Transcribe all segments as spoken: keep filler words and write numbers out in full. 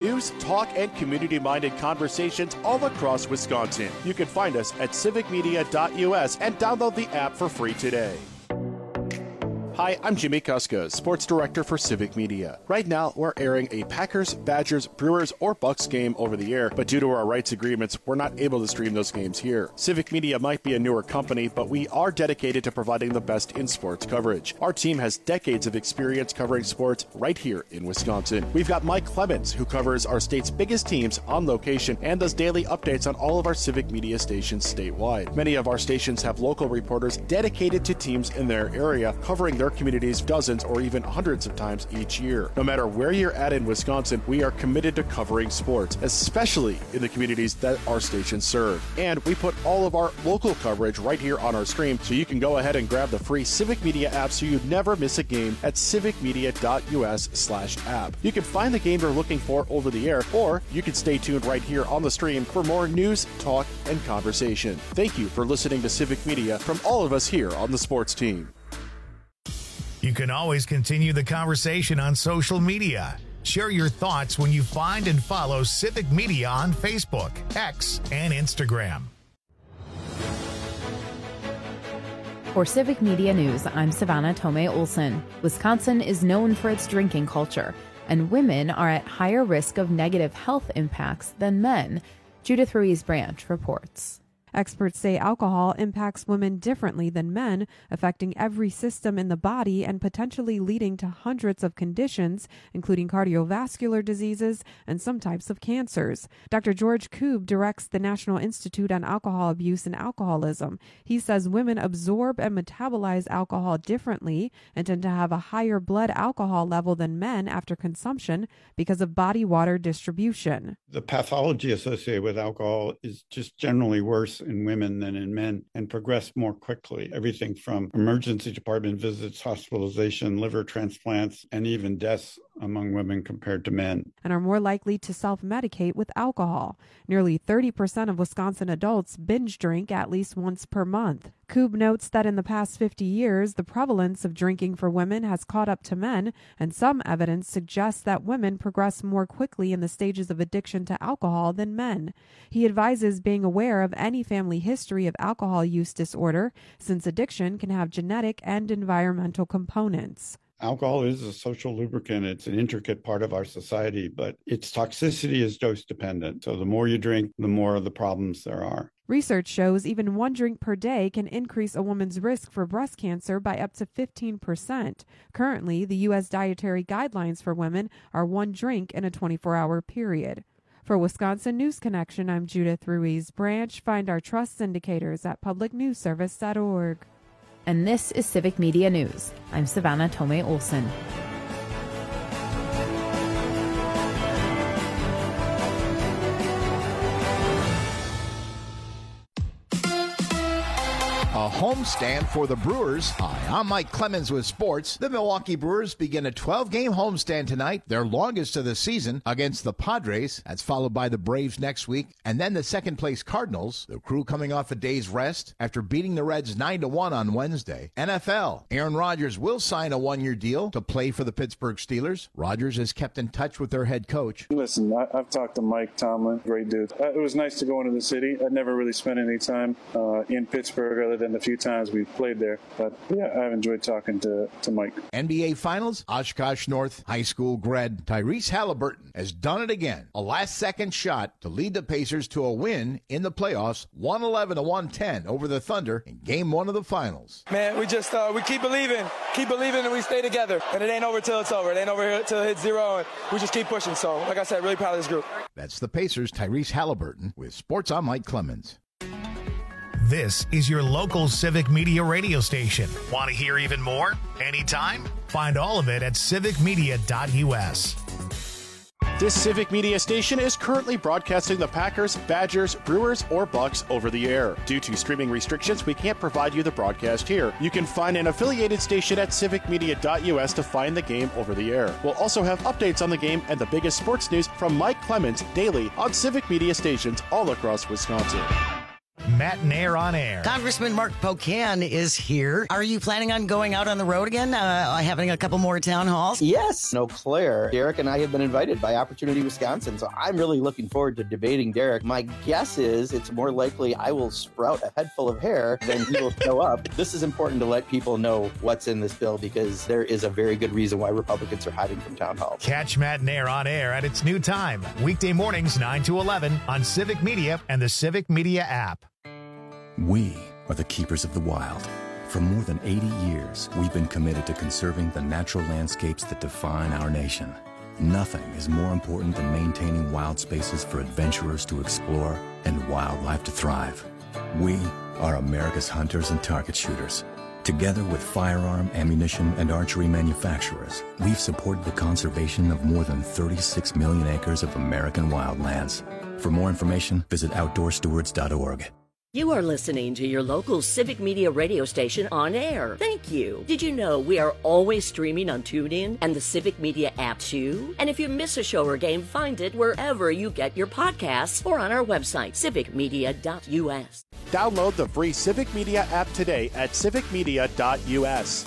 news, talk, and community-minded conversations all across Wisconsin. You can find us at civic media dot U S and download the app for free today. Hi, I'm Jimmy Kuska, Sports Director for Civic Media. Right now, we're airing a Packers, Badgers, Brewers, or Bucks game over the air, but due to our rights agreements, we're not able to stream those games here. Civic Media might be a newer company, but we are dedicated to providing the best in sports coverage. Our team has decades of experience covering sports right here in Wisconsin. We've got Mike Clemens, who covers our state's biggest teams on location and does daily updates on all of our Civic Media stations statewide. Many of our stations have local reporters dedicated to teams in their area, covering their communities dozens or even hundreds of times each year. No matter where you're at in Wisconsin, we are committed to covering sports, especially in the communities that our stations serve. And we put all of our local coverage right here on our stream, so you can go ahead and grab the free Civic Media app so you never miss a game at civic media dot U S slash app. You can find the game you're looking for over the air, or you can stay tuned right here on the stream for more news, talk, and conversation. Thank you for listening to Civic Media from all of us here on the sports team. You can always continue the conversation on social media. Share your thoughts when you find and follow Civic Media on Facebook, X, and Instagram. For Civic Media News, I'm Savannah Tomei Olson. Wisconsin is known for its drinking culture, and women are at higher risk of negative health impacts than men. Judith Ruiz-Branch reports. Experts say alcohol impacts women differently than men, affecting every system in the body and potentially leading to hundreds of conditions, including cardiovascular diseases and some types of cancers. Doctor George Koob directs the National Institute on Alcohol Abuse and Alcoholism. He says women absorb and metabolize alcohol differently and tend to have a higher blood alcohol level than men after consumption because of body water distribution. The pathology associated with alcohol is just generally worse in women than in men and progress more quickly. Everything from emergency department visits, hospitalization, liver transplants, and even deaths among women compared to men. And are more likely to self-medicate with alcohol. Nearly thirty percent of Wisconsin adults binge drink at least once per month. Koob notes that in the past fifty years, the prevalence of drinking for women has caught up to men, and some evidence suggests that women progress more quickly in the stages of addiction to alcohol than men. He advises being aware of any family history of alcohol use disorder, since addiction can have genetic and environmental components. Alcohol is a social lubricant. It's an intricate part of our society, but its toxicity is dose dependent. So the more you drink, the more of the problems there are. Research shows even one drink per day can increase a woman's risk for breast cancer by up to fifteen percent. Currently, the U S dietary guidelines for women are one drink in a twenty-four hour period. For Wisconsin News Connection, I'm Judith Ruiz-Branch. Find our trust indicators at public news service dot org. And this is Civic Media News. I'm Savannah Tomei Olson. A homestand for the Brewers. Hi, I'm Mike Clemens with sports. The Milwaukee Brewers begin a twelve-game homestand tonight, their longest of the season, against the Padres. That's followed by the Braves next week, and then the second-place Cardinals. The Crew coming off a day's rest after beating the Reds nine to one on Wednesday. N F L. Aaron Rodgers will sign a one-year deal to play for the Pittsburgh Steelers. Rodgers has kept in touch with their head coach. Listen, I, I've talked to Mike Tomlin, great dude. Uh, it was nice to go into the city. I'd never really spent any time uh, in Pittsburgh other than the few times we've played there. But yeah, I've enjoyed talking to, to Mike. N B A Finals, Oshkosh North High School grad Tyrese Halliburton has done it again. A last-second shot to lead the Pacers to a win in the playoffs, one eleven to one ten over the Thunder in Game One of the Finals. Man, we just uh, we keep believing, keep believing, and we stay together. And it ain't over till it's over. It ain't over till it hits zero, and we just keep pushing. So, like I said, really proud of this group. That's the Pacers' Tyrese Halliburton with Sports. I'm Mike Clemens. This is your local Civic Media radio station. Want to hear even more? Anytime? Find all of it at civic media dot U S. This Civic Media station is currently broadcasting the Packers, Badgers, Brewers, or Bucks over the air. Due to streaming restrictions, we can't provide you the broadcast here. You can find an affiliated station at civic media dot U S to find the game over the air. We'll also have updates on the game and the biggest sports news from Mike Clemens daily on Civic Media stations all across Wisconsin. Matt Nair on Air. Congressman Mark Pocan is here. Are you planning on going out on the road again, uh, having a couple more town halls? Yes. No, Claire. Derek and I have been invited by Opportunity Wisconsin, so I'm really looking forward to debating Derek. My guess is it's more likely I will sprout a head full of hair than he will show up. This is important to let people know what's in this bill because there is a very good reason why Republicans are hiding from town halls. Catch Matt Nair on Air at its new time, weekday mornings nine to eleven on Civic Media and the Civic Media app. We are the keepers of the wild. For more than eighty years, we've been committed to conserving the natural landscapes that define our nation. Nothing is more important than maintaining wild spaces for adventurers to explore and wildlife to thrive. We are America's hunters and target shooters. Together with firearm, ammunition, and archery manufacturers, we've supported the conservation of more than thirty-six million acres of American wildlands. For more information, visit outdoor stewards dot org. You are listening to your local Civic Media radio station on air. Thank you. Did you know we are always streaming on TuneIn and the Civic Media app too? And if you miss a show or game, find it wherever you get your podcasts or on our website, civic media dot u s. Download the free Civic Media app today at civic media dot u s.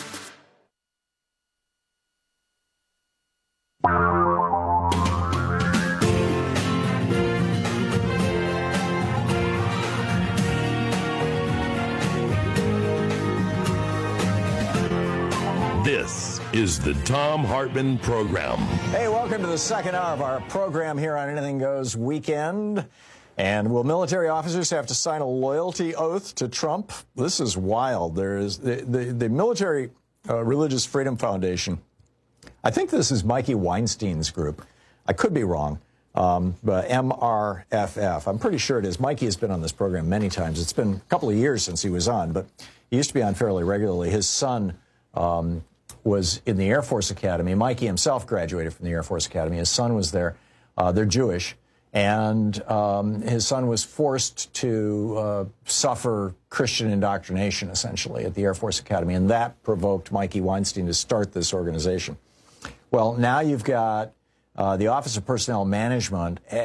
This is the Thom Hartmann Program. Hey, welcome to the second hour of our program here on Anything Goes Weekend. And will military officers have to sign a loyalty oath to Trump? This is wild. There is the, the, the Military uh, Religious Freedom Foundation. I think this is Mikey Weinstein's group. I could be wrong, um, but M R F F. I'm pretty sure it is. Mikey has been on this program many times. It's been a couple of years since he was on, but he used to be on fairly regularly. His son um, was in the Air Force Academy. Mikey himself graduated from the Air Force Academy. His son was there. Uh, they're Jewish. And um, his son was forced to uh, suffer Christian indoctrination, essentially, at the Air Force Academy. And that provoked Mikey Weinstein to start this organization. Well, now you've got uh, the Office of Personnel Management, uh,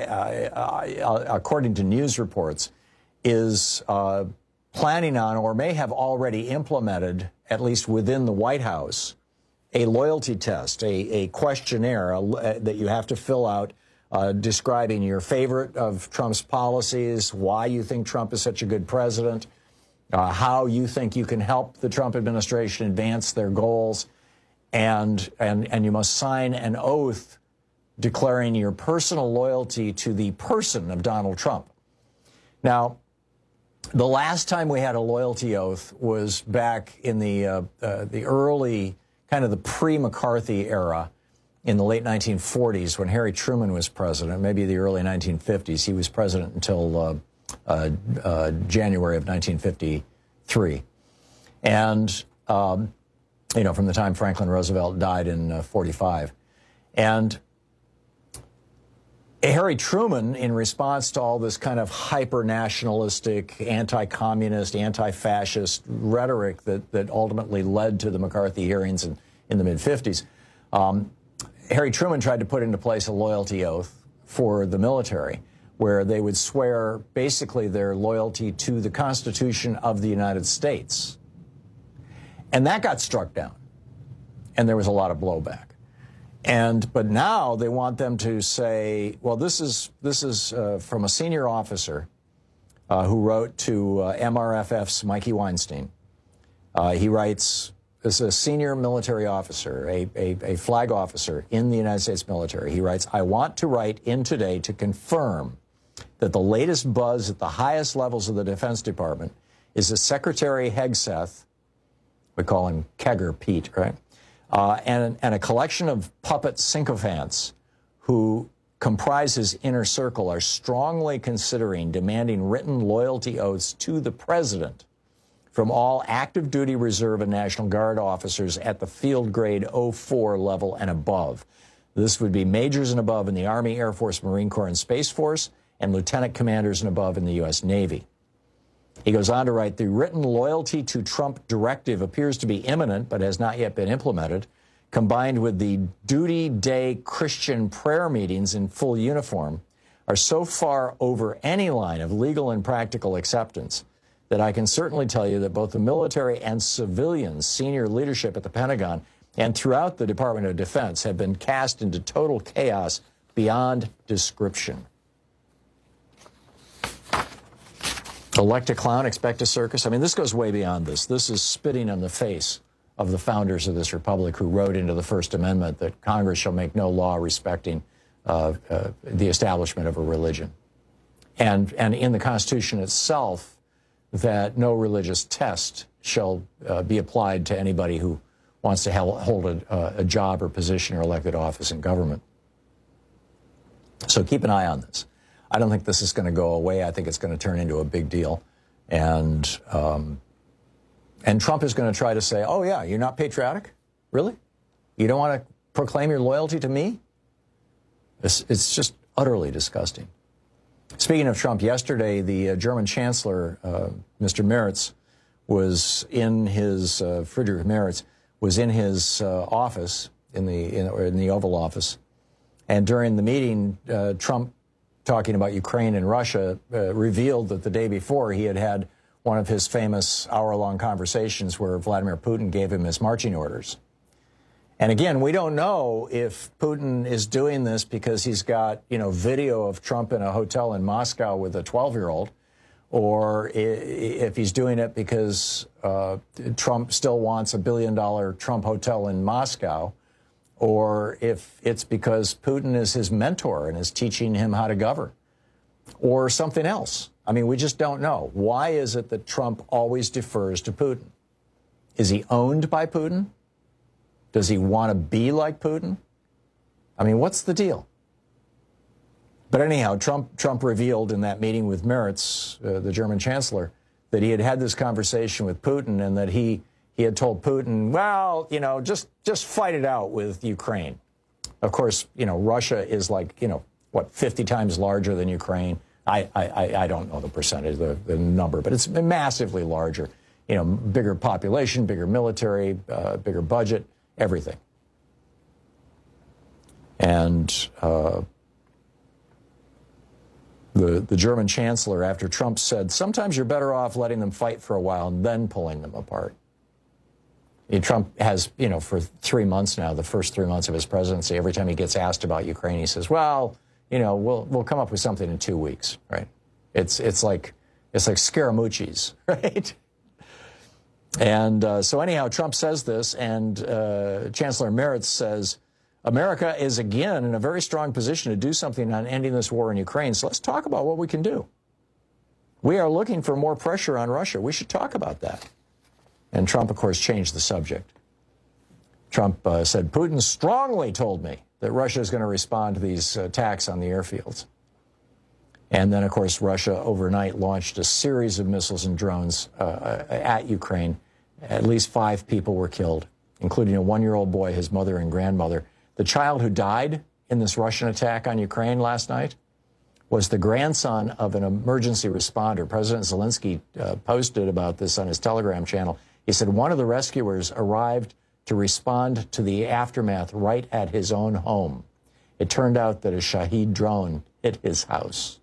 uh, according to news reports, is uh, planning on or may have already implemented, at least within the White House, a loyalty test, a, a questionnaire uh, that you have to fill out uh, describing your favorite of Trump's policies, why you think Trump is such a good president, uh, how you think you can help the Trump administration advance their goals, and, and, and you must sign an oath declaring your personal loyalty to the person of Donald Trump. Now, the last time we had a loyalty oath was back in the, uh, uh, the early, kind of the pre-McCarthy era in the late nineteen forties when Harry Truman was president, maybe the early nineteen fifties. He was president until uh, uh, uh, January of nineteen fifty-three. And, um, you know, from the time Franklin Roosevelt died in uh, forty-five. And Harry Truman, in response to all this kind of hyper-nationalistic, anti-communist, anti-fascist rhetoric that, that ultimately led to the McCarthy hearings in, in the mid-fifties, um, Harry Truman tried to put into place a loyalty oath for the military, where they would swear basically their loyalty to the Constitution of the United States. And that got struck down, and there was a lot of blowback. And but now they want them to say, well, this is this is uh, from a senior officer uh, who wrote to uh, M R F F's Mikey Weinstein. Uh, he writes, this is a senior military officer, a, a, a flag officer in the United States military. He writes, I want to write in today to confirm that the latest buzz at the highest levels of the Defense Department is that Secretary Hegseth, we call him Kegger Pete, right? Uh, and, and a collection of puppet sycophants who comprise his inner circle are strongly considering demanding written loyalty oaths to the president from all active duty reserve and National Guard officers at the field grade oh four level and above. This would be majors and above in the Army, Air Force, Marine Corps, and Space Force, and lieutenant commanders and above in the U S Navy. He goes on to write, the written loyalty to Trump directive appears to be imminent but has not yet been implemented, combined with the duty day Christian prayer meetings in full uniform, are so far over any line of legal and practical acceptance that I can certainly tell you that both the military and civilian senior leadership at the Pentagon and throughout the Department of Defense have been cast into total chaos beyond description. Elect a clown, expect a circus. I mean, this goes way beyond this. This is spitting on the face of the founders of this republic who wrote into the First Amendment that Congress shall make no law respecting uh, uh, the establishment of a religion. And, and in the Constitution itself, that no religious test shall uh, be applied to anybody who wants to hel- hold a, uh, a job or position or elected office in government. So keep an eye on this. I don't think this is going to go away. I think it's going to turn into a big deal. And um, and Trump is going to try to say, oh, yeah, you're not patriotic? Really? You don't want to proclaim your loyalty to me? It's, it's just utterly disgusting. Speaking of Trump, yesterday, the uh, German Chancellor, uh, Mister Merz, was in his, uh, Friedrich Merz, was in his uh, office, in the, in, or in the Oval Office. And during the meeting, uh, Trump, talking about Ukraine and Russia, uh, revealed that the day before he had had one of his famous hour-long conversations where Vladimir Putin gave him his marching orders. And again, we don't know if Putin is doing this because he's got, you know, video of Trump in a hotel in Moscow with a twelve-year-old, or if he's doing it because uh, Trump still wants a billion-dollar Trump hotel in Moscow, or if it's because Putin is his mentor and is teaching him how to govern, or something else. I mean, we just don't know. Why is it that Trump always defers to Putin? Is he owned by Putin? Does he want to be like Putin? I mean, what's the deal? But anyhow, Trump Trump revealed in that meeting with Merz, uh, the German chancellor, that he had had this conversation with Putin and that he he had told Putin, well, you know, just just fight it out with Ukraine. Of course, you know, Russia is like, you know, what, fifty times larger than Ukraine. I I, I don't know the percentage, the, the number, but it's massively larger. You know, bigger population, bigger military, uh, bigger budget. Everything. And uh, the the German chancellor, after Trump said, sometimes you're better off letting them fight for a while and then pulling them apart. And Trump has, you know, for three months now, the first three months of his presidency, every time he gets asked about Ukraine, he says, well, you know, we'll we'll come up with something in two weeks, right? It's it's like it's like Scaramucci's, right? And uh, so anyhow, Trump says this, and uh, Chancellor Merz says, America is again in a very strong position to do something on ending this war in Ukraine. So let's talk about what we can do. We are looking for more pressure on Russia. We should talk about that. And Trump, of course, changed the subject. Trump uh, said, Putin strongly told me that Russia is going to respond to these attacks on the airfields. And then, of course, Russia overnight launched a series of missiles and drones uh, at Ukraine. At least five people were killed, including a one-year-old boy, his mother and grandmother. The child who died in this Russian attack on Ukraine last night was the grandson of an emergency responder. President Zelensky uh, posted about this on his Telegram channel. He said one of the rescuers arrived to respond to the aftermath right at his own home. It turned out that a Shahed drone hit his house.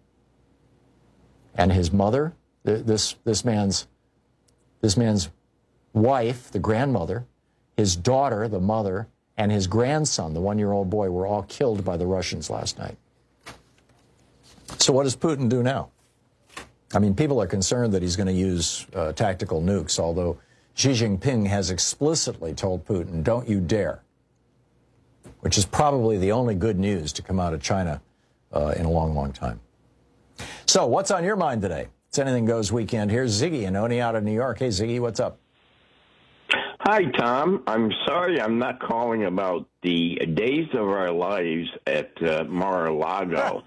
And his mother, this this man's this man's wife, the grandmother, his daughter, the mother, and his grandson, the one-year-old boy, were all killed by the Russians last night. So what does Putin do now? I mean, people are concerned that he's going to use uh, tactical nukes, although Xi Jinping has explicitly told Putin, don't you dare, which is probably the only good news to come out of China uh, in a long, long time. So what's on your mind today? It's Anything Goes weekend. Here's Ziggy in Oneonta, New York. Hey, Ziggy, what's up? Hi, Tom. I'm sorry I'm not calling about the days of our lives at uh, Mar-a-Lago.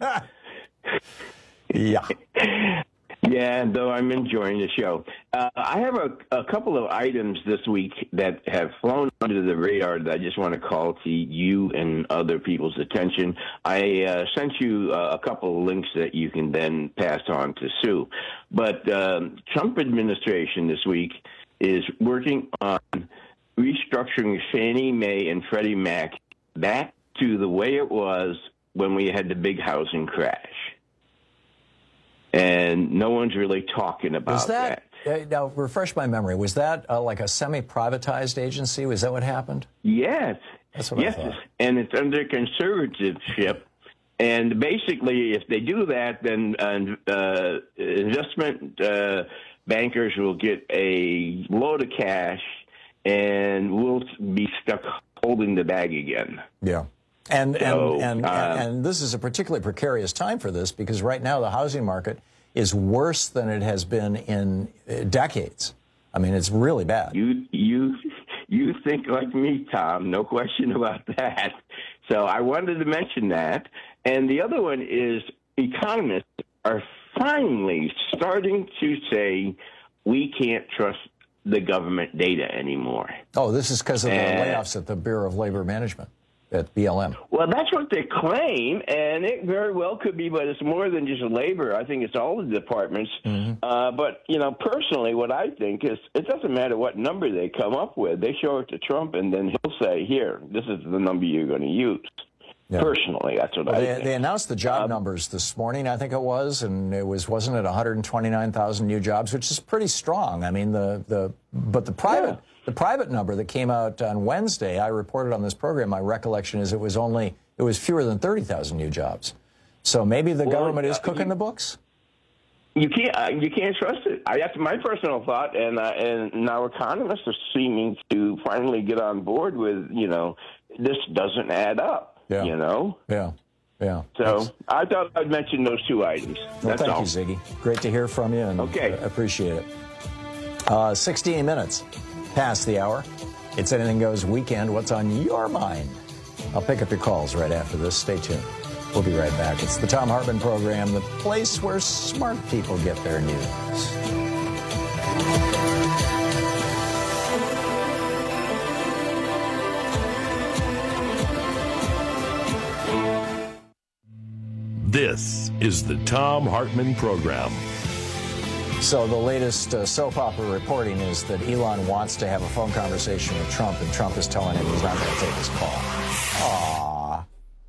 Yeah. Yeah, though I'm enjoying the show. Uh, I have a, a couple of items this week that have flown under the radar that I just want to call to you and other people's attention. I uh, sent you uh, a couple of links that you can then pass on to Sue. But um, Trump administration this week is working on restructuring Fannie Mae and Freddie Mac back to the way it was when we had the big housing crash. and no one's really talking about Was that, that. Uh, now, refresh my memory. Was that uh, like a semi-privatized agency? Was that what happened? Yes. That's what yes, I thought. And it's under conservatorship. And basically, if they do that, then uh, uh, investment uh, bankers will get a load of cash, and we'll be stuck holding the bag again. Yeah. And So, and and, uh, and and this is a particularly precarious time for this, because right now the housing market is worse than it has been in uh, decades. I mean, it's really bad. You you you think like me, Tom. No question about that. So I wanted to mention that. And the other one is economists are finally starting to say we can't trust the government data anymore. Oh, this is because of the And- layoffs at the Bureau of Labor Management, at B L M. Well, that's what they claim, and it very well could be, but it's more than just labor. I think it's all the departments. Mm-hmm. Uh, but, you know, personally, what I think is it doesn't matter what number they come up with. They show it to Trump, and then he'll say, here, this is the number you're going to use. Yeah. Personally, that's what Well, I they, think. they announced the job numbers this morning, I think it was, and it was wasn't it one hundred twenty-nine thousand new jobs, which is pretty strong. I mean, the the but the private Yeah. the private number that came out on Wednesday, I reported on this program. My recollection is it was only it was fewer than thirty thousand new jobs. So maybe the Well, government is uh, cooking you- the books. You can't. Uh, you can't trust it. I, that's my personal thought, and uh, and now economists are seeming to finally get on board with, you know, this doesn't add up. Yeah. You know. Yeah, yeah. So I thought I'd mention those two items. Well, That's thank all. you, Ziggy. Great to hear from you, and Okay. uh, appreciate it. Uh, sixteen minutes past the hour. It's Anything Goes Weekend. What's on your mind? I'll pick up your calls right after this. Stay tuned. We'll be right back. It's the Tom Hartman Program, the place where smart people get their news. This is the Tom Hartman Program. So the latest uh, soap opera reporting is that Elon wants to have a phone conversation with Trump, and Trump is telling him he's not going to take his call. Aww.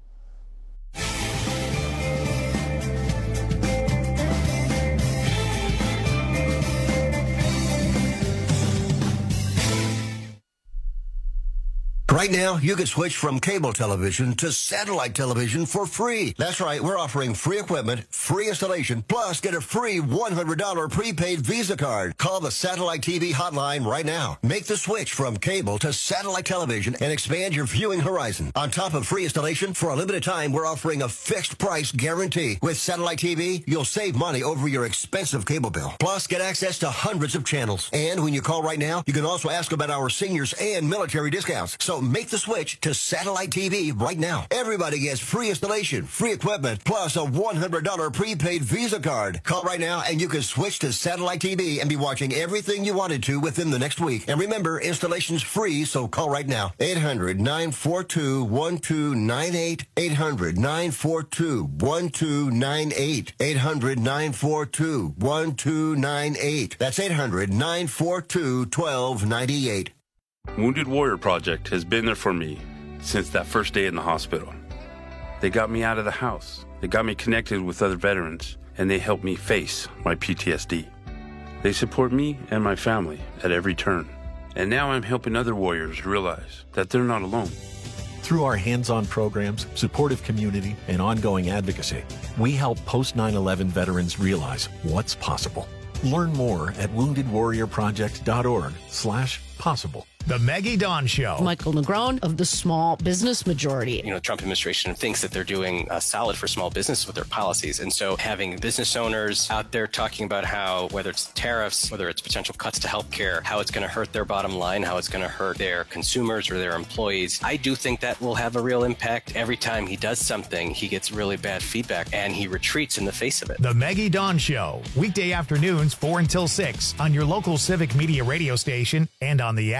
Right now, you can switch from cable television to satellite television for free. That's right, we're offering free equipment, free installation, plus get a free one hundred dollars prepaid Visa card. Call the Satellite T V hotline right now. Make the switch from cable to satellite television and expand your viewing horizon. On top of free installation, for a limited time, we're offering a fixed price guarantee. With Satellite T V, you'll save money over your expensive cable bill. Plus, get access to hundreds of channels. And when you call right now, you can also ask about our seniors and military discounts. So make the switch to Satellite T V right now. Everybody gets free installation, free equipment, plus a one hundred dollars prepaid Visa card. Call right now and you can switch to Satellite T V and be watching everything you wanted to within the next week. And remember, installation's free, so call right now. eight hundred, nine four two, one two nine eight. eight hundred, nine four two, one two nine eight. eight hundred, nine four two, one two nine eight. That's eight hundred, nine four two, one two nine eight. Wounded Warrior Project has been there for me since that first day in the hospital. They got me out of the house. They got me connected with other veterans, and they helped me face my P T S D. They support me and my family at every turn. And now I'm helping other warriors realize that they're not alone. Through our hands-on programs, supportive community, and ongoing advocacy, we help post nine eleven veterans realize what's possible. Learn more at wounded warrior project dot org slash possible. The Maggie Dawn Show. Michael Negron of the Small Business Majority. You know, the Trump administration thinks that they're doing uh, solid for small business with their policies. And so having business owners out there talking about how, whether it's tariffs, whether it's potential cuts to healthcare, how it's going to hurt their bottom line, how it's going to hurt their consumers or their employees, I do think that will have a real impact. Every time he does something, he gets really bad feedback and he retreats in the face of it. The Maggie Dawn Show. Weekday afternoons, four until six on your local Civic Media radio station and on the app.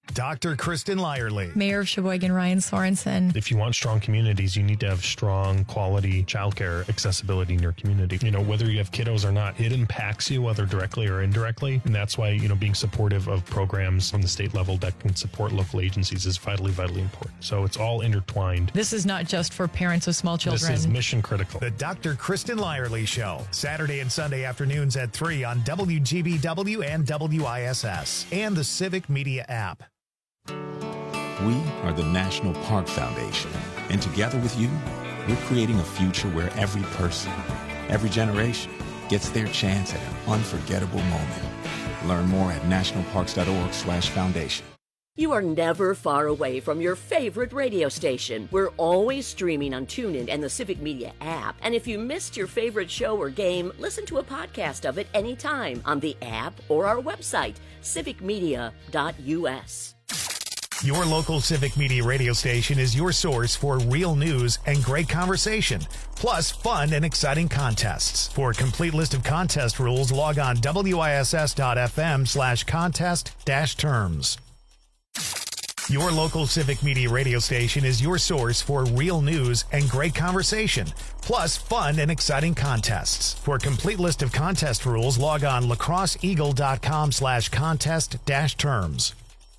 Doctor Kristen Lyerly. Mayor of Sheboygan, Ryan Sorensen. If you want strong communities, you need to have strong, quality childcare accessibility in your community. You know, whether you have kiddos or not, it impacts you, whether directly or indirectly. And that's why, you know, being supportive of programs on the state level that can support local agencies is vitally, vitally important. So it's all intertwined. This is not just for parents of small children. This is mission critical. The Doctor Kristen Lyerly Show, Saturday and Sunday afternoons at three on W G B W and W I S S and the Civic Media app. We are the National Park Foundation, and together with you, we're creating a future where every person, every generation, gets their chance at an unforgettable moment. Learn more at nationalparks.org slash foundation. You are never far away from your favorite radio station. We're always streaming on TuneIn and the Civic Media app. And if you missed your favorite show or game, listen to a podcast of it anytime on the app or our website, civic media dot u s. Your local Civic Media radio station is your source for real news and great conversation, plus fun and exciting contests. For a complete list of contest rules, log on W I S S dot F M slash contest dash terms. Your local Civic Media radio station is your source for real news and great conversation, plus fun and exciting contests. For a complete list of contest rules, log on lacrosse eagle dot com slash contest dash terms.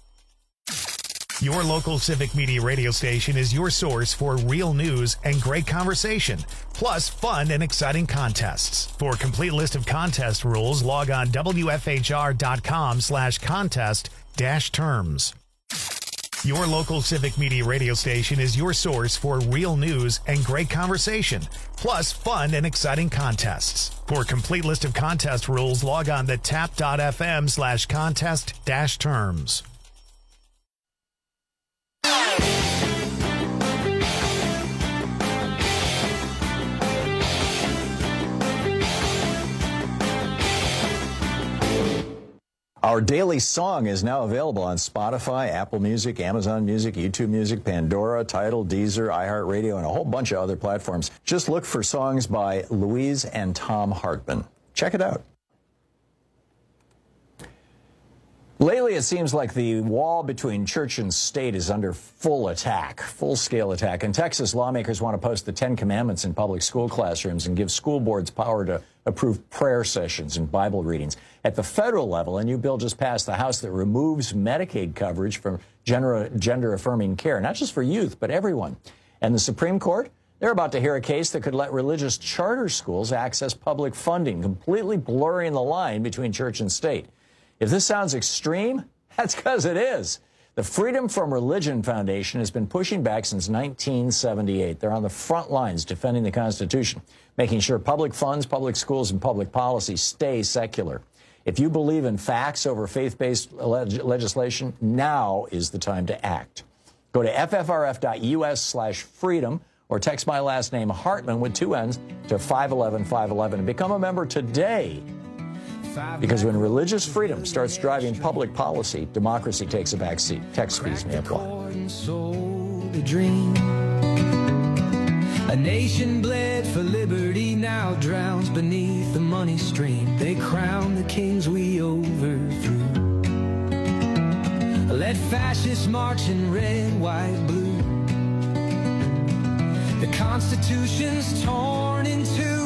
Your local Civic Media radio station is your source for real news and great conversation, plus fun and exciting contests. For a complete list of contest rules, log on W F H R dot com slash contest dash terms. Your local Civic Media radio station is your source for real news and great conversation, plus fun and exciting contests. For a complete list of contest rules, log on to tap dot f m slash contest dash terms. Our daily song is now available on Spotify, Apple Music, Amazon Music, YouTube Music, Pandora, Tidal, Deezer, iHeartRadio, and a whole bunch of other platforms. Just look for songs by Louise and Tom Hartman. Check it out. Lately, it seems like the wall between church and state is under full attack, full-scale attack. In Texas, lawmakers want to post the Ten Commandments in public school classrooms and give school boards power to approve prayer sessions and Bible readings. At the federal level, a new bill just passed the House that removes Medicaid coverage from gender-affirming care, not just for youth, but everyone. And the Supreme Court, they're about to hear a case that could let religious charter schools access public funding, completely blurring the line between church and state. If this sounds extreme, that's because it is. The Freedom from Religion Foundation has been pushing back since nineteen seventy-eight. They're on the front lines defending the Constitution, making sure public funds, public schools, and public policy stay secular. If you believe in facts over faith-based leg- legislation, now is the time to act. Go to f f r f dot u s slash freedom or text my last name, Hartman, with two N's, to five one one five one one and become a member today. Because when religious freedom starts driving public policy, democracy takes a back seat. Text fees may apply. A nation bled for liberty now drowns beneath the money stream. They crown the kings we overthrew. Let fascists march in red, white, blue. The Constitution's torn in two.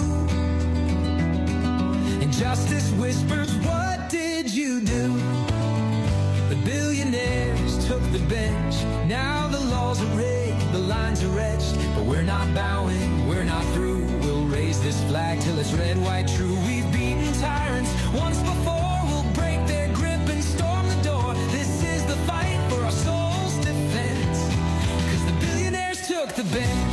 Injustice whispers, what did you do? The billionaires took the bench. Now the laws are rigged, the lines are etched. But we're not bowing, we're not through. We'll raise this flag till it's red, white, true. We've beaten tyrants once before. We'll break their grip and storm the door. This is the fight for our soul's defense. Cause the billionaires took the bench.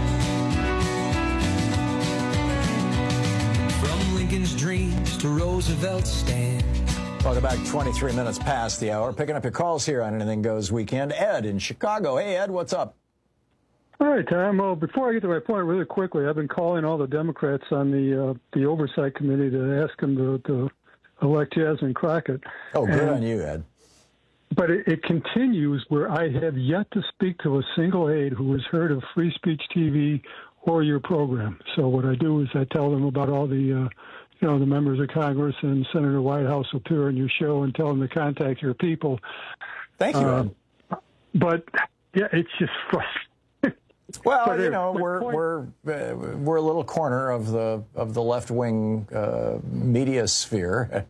From Lincoln's dreams to Roosevelt's stand. Welcome back. twenty-three minutes past the hour. Picking up your calls here on Anything Goes Weekend. Ed in Chicago. Hey, Ed, what's up? All right, Tom. Well, before I get to my point really quickly, I've been calling all the Democrats on the uh, the Oversight Committee to ask them to, to elect Jasmine Crockett. Oh, good and, on you, Ed. But it, it continues where I have yet to speak to a single aide who has heard of Free Speech T V or your program. So what I do is I tell them about all the, uh, you know, the members of Congress and Senator Whitehouse appear on your show and tell them to contact your people. Thank you, Ed. Uh, but, yeah, it's just frustrating. Well, But you it- know, my we're point- we're uh, we're a little corner of the of the left wing uh, media sphere,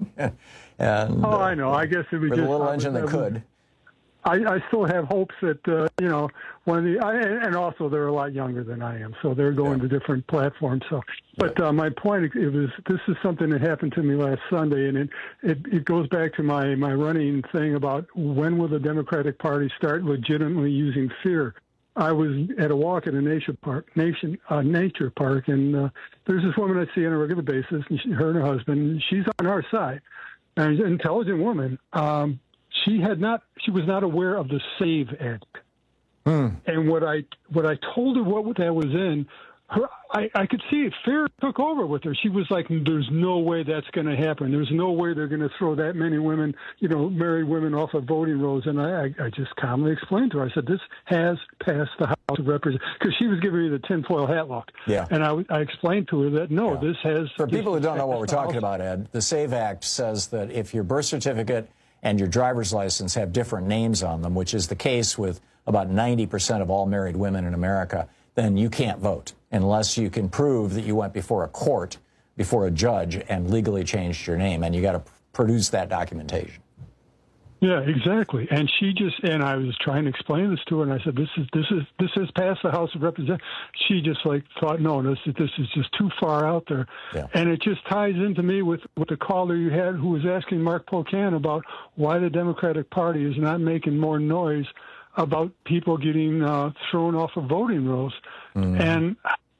and Oh, I know. I guess it was we're just the little I engine was- that I was- could. I, I still have hopes that uh, you know one of the I, and also they're a lot younger than I am, so they're going to different platforms. So, but uh, my point it was this is something that happened to me last Sunday, and it, it it goes back to my my running thing about when will the Democratic Party start legitimately using fear. I was at a walk at a nature park, nation uh, nature park, and uh, there's this woman I see on a regular basis, and she, her and her husband. She's on our side, and she's an intelligent woman. Um, She had not. She was not aware of the SAVE Act, mm. and what I what I told her what that was in, her I, I could see it. Fear took over with her. She was like, "There's no way that's going to happen. There's no way they're going to throw that many women, you know, married women off of voting rolls." And I, I, I just calmly explained to her. I said, "This has passed the House of Representatives," because she was giving me the tinfoil hat look. Yeah. And I, I explained to her that no, Yeah. this has. For this people who don't know what we're passed the talking House. about, Ed, the SAVE Act says that if your birth certificate and your driver's license have different names on them, which is the case with about ninety percent of all married women in America, then you can't vote unless you can prove that you went before a court, before a judge, and legally changed your name. And you got to produce that documentation. Yeah, exactly. And she just, and I was trying to explain this to her, and I said, "This is this is this has passed the House of Representatives." She just like thought, "No, this this is just too far out there." Yeah. And it just ties into me with with the caller you had who was asking Mark Pocan about why the Democratic Party is not making more noise about people getting uh, thrown off of voting rolls. Mm. And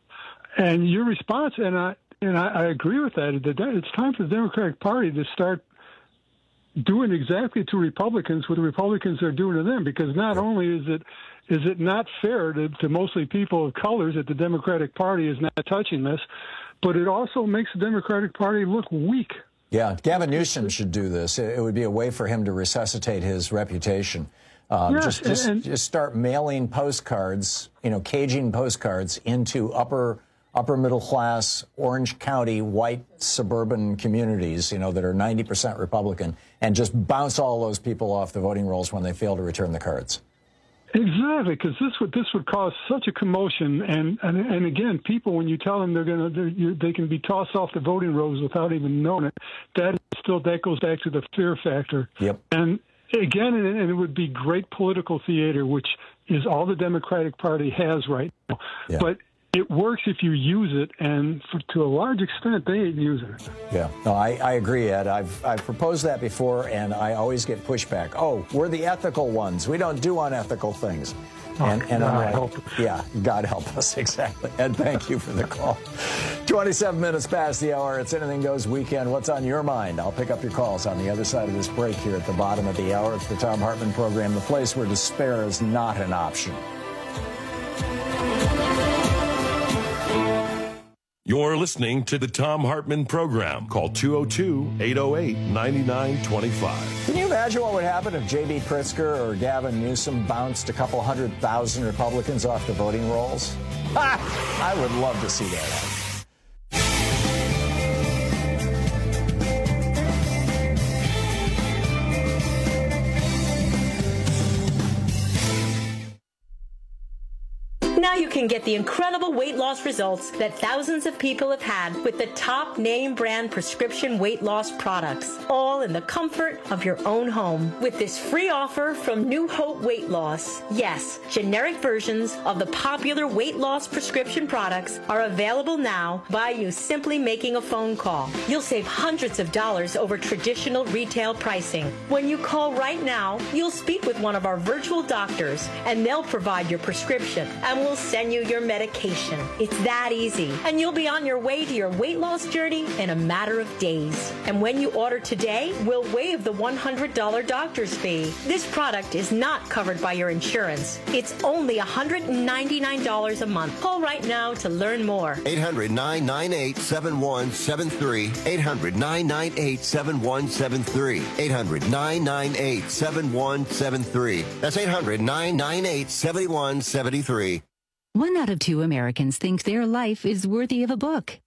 and your response, and I and I, I agree with that. It's time for the Democratic Party to start doing exactly to Republicans what the Republicans are doing to them, because not only is it is it not fair to, to mostly people of colors that the Democratic Party is not touching this, but it also makes the Democratic Party look weak. Yeah, Gavin Newsom should do this. It would be a way for him to resuscitate his reputation. Um, Yes, just, just, and- just start mailing postcards, you know, caging postcards into upper upper middle class Orange County white suburban communities, you know, that are ninety percent Republican, and just bounce all those people off the voting rolls when they fail to return the cards. Exactly, because this would this would cause such a commotion, and and, and again, people when you tell them they're going to they can be tossed off the voting rolls without even knowing it, that is still that goes back to the fear factor. Yep. And again, and, and it would be great political theater, which is all the Democratic Party has right now. Yeah. But it works if you use it, and for, to a large extent, they ain't using it. Yeah, no, I, I agree, Ed. I've I've proposed that before, and I always get pushback. Oh, we're the ethical ones. We don't do unethical things. And, and I'm God like, help us. yeah, God help us, exactly. Ed, thank you for the call. twenty-seven minutes past the hour. It's Anything Goes Weekend. What's on your mind? I'll pick up your calls on the other side of this break here at the bottom of the hour. It's the Thom Hartmann Program, the place where despair is not an option. You're listening to the Thom Hartmann Program. Call two oh two, eight oh eight, nine nine two five. Can you imagine what would happen if J B. Pritzker or Gavin Newsom bounced a couple hundred thousand Republicans off the voting rolls? I would love to see that happen. Now you can get the incredible weight loss results that thousands of people have had with the top name brand prescription weight loss products, all in the comfort of your own home. With this free offer from New Hope Weight Loss, yes, generic versions of the popular weight loss prescription products are available now by you simply making a phone call. You'll save hundreds of dollars over traditional retail pricing. When you call right now, you'll speak with one of our virtual doctors, and they'll provide your prescription and will send you your medication. It's that easy. And you'll be on your way to your weight loss journey in a matter of days. And when you order today, we'll waive the one hundred dollars doctor's fee. This product is not covered by your insurance. It's only one hundred ninety-nine dollars a month. Call right now to learn more. eight hundred, nine nine eight, seven one seven three. eight hundred, nine nine eight, seven one seven three. eight hundred, nine nine eight, seven one seven three. That's eight hundred, nine nine eight, seven one seven three. One out of two Americans think their life is worthy of a book.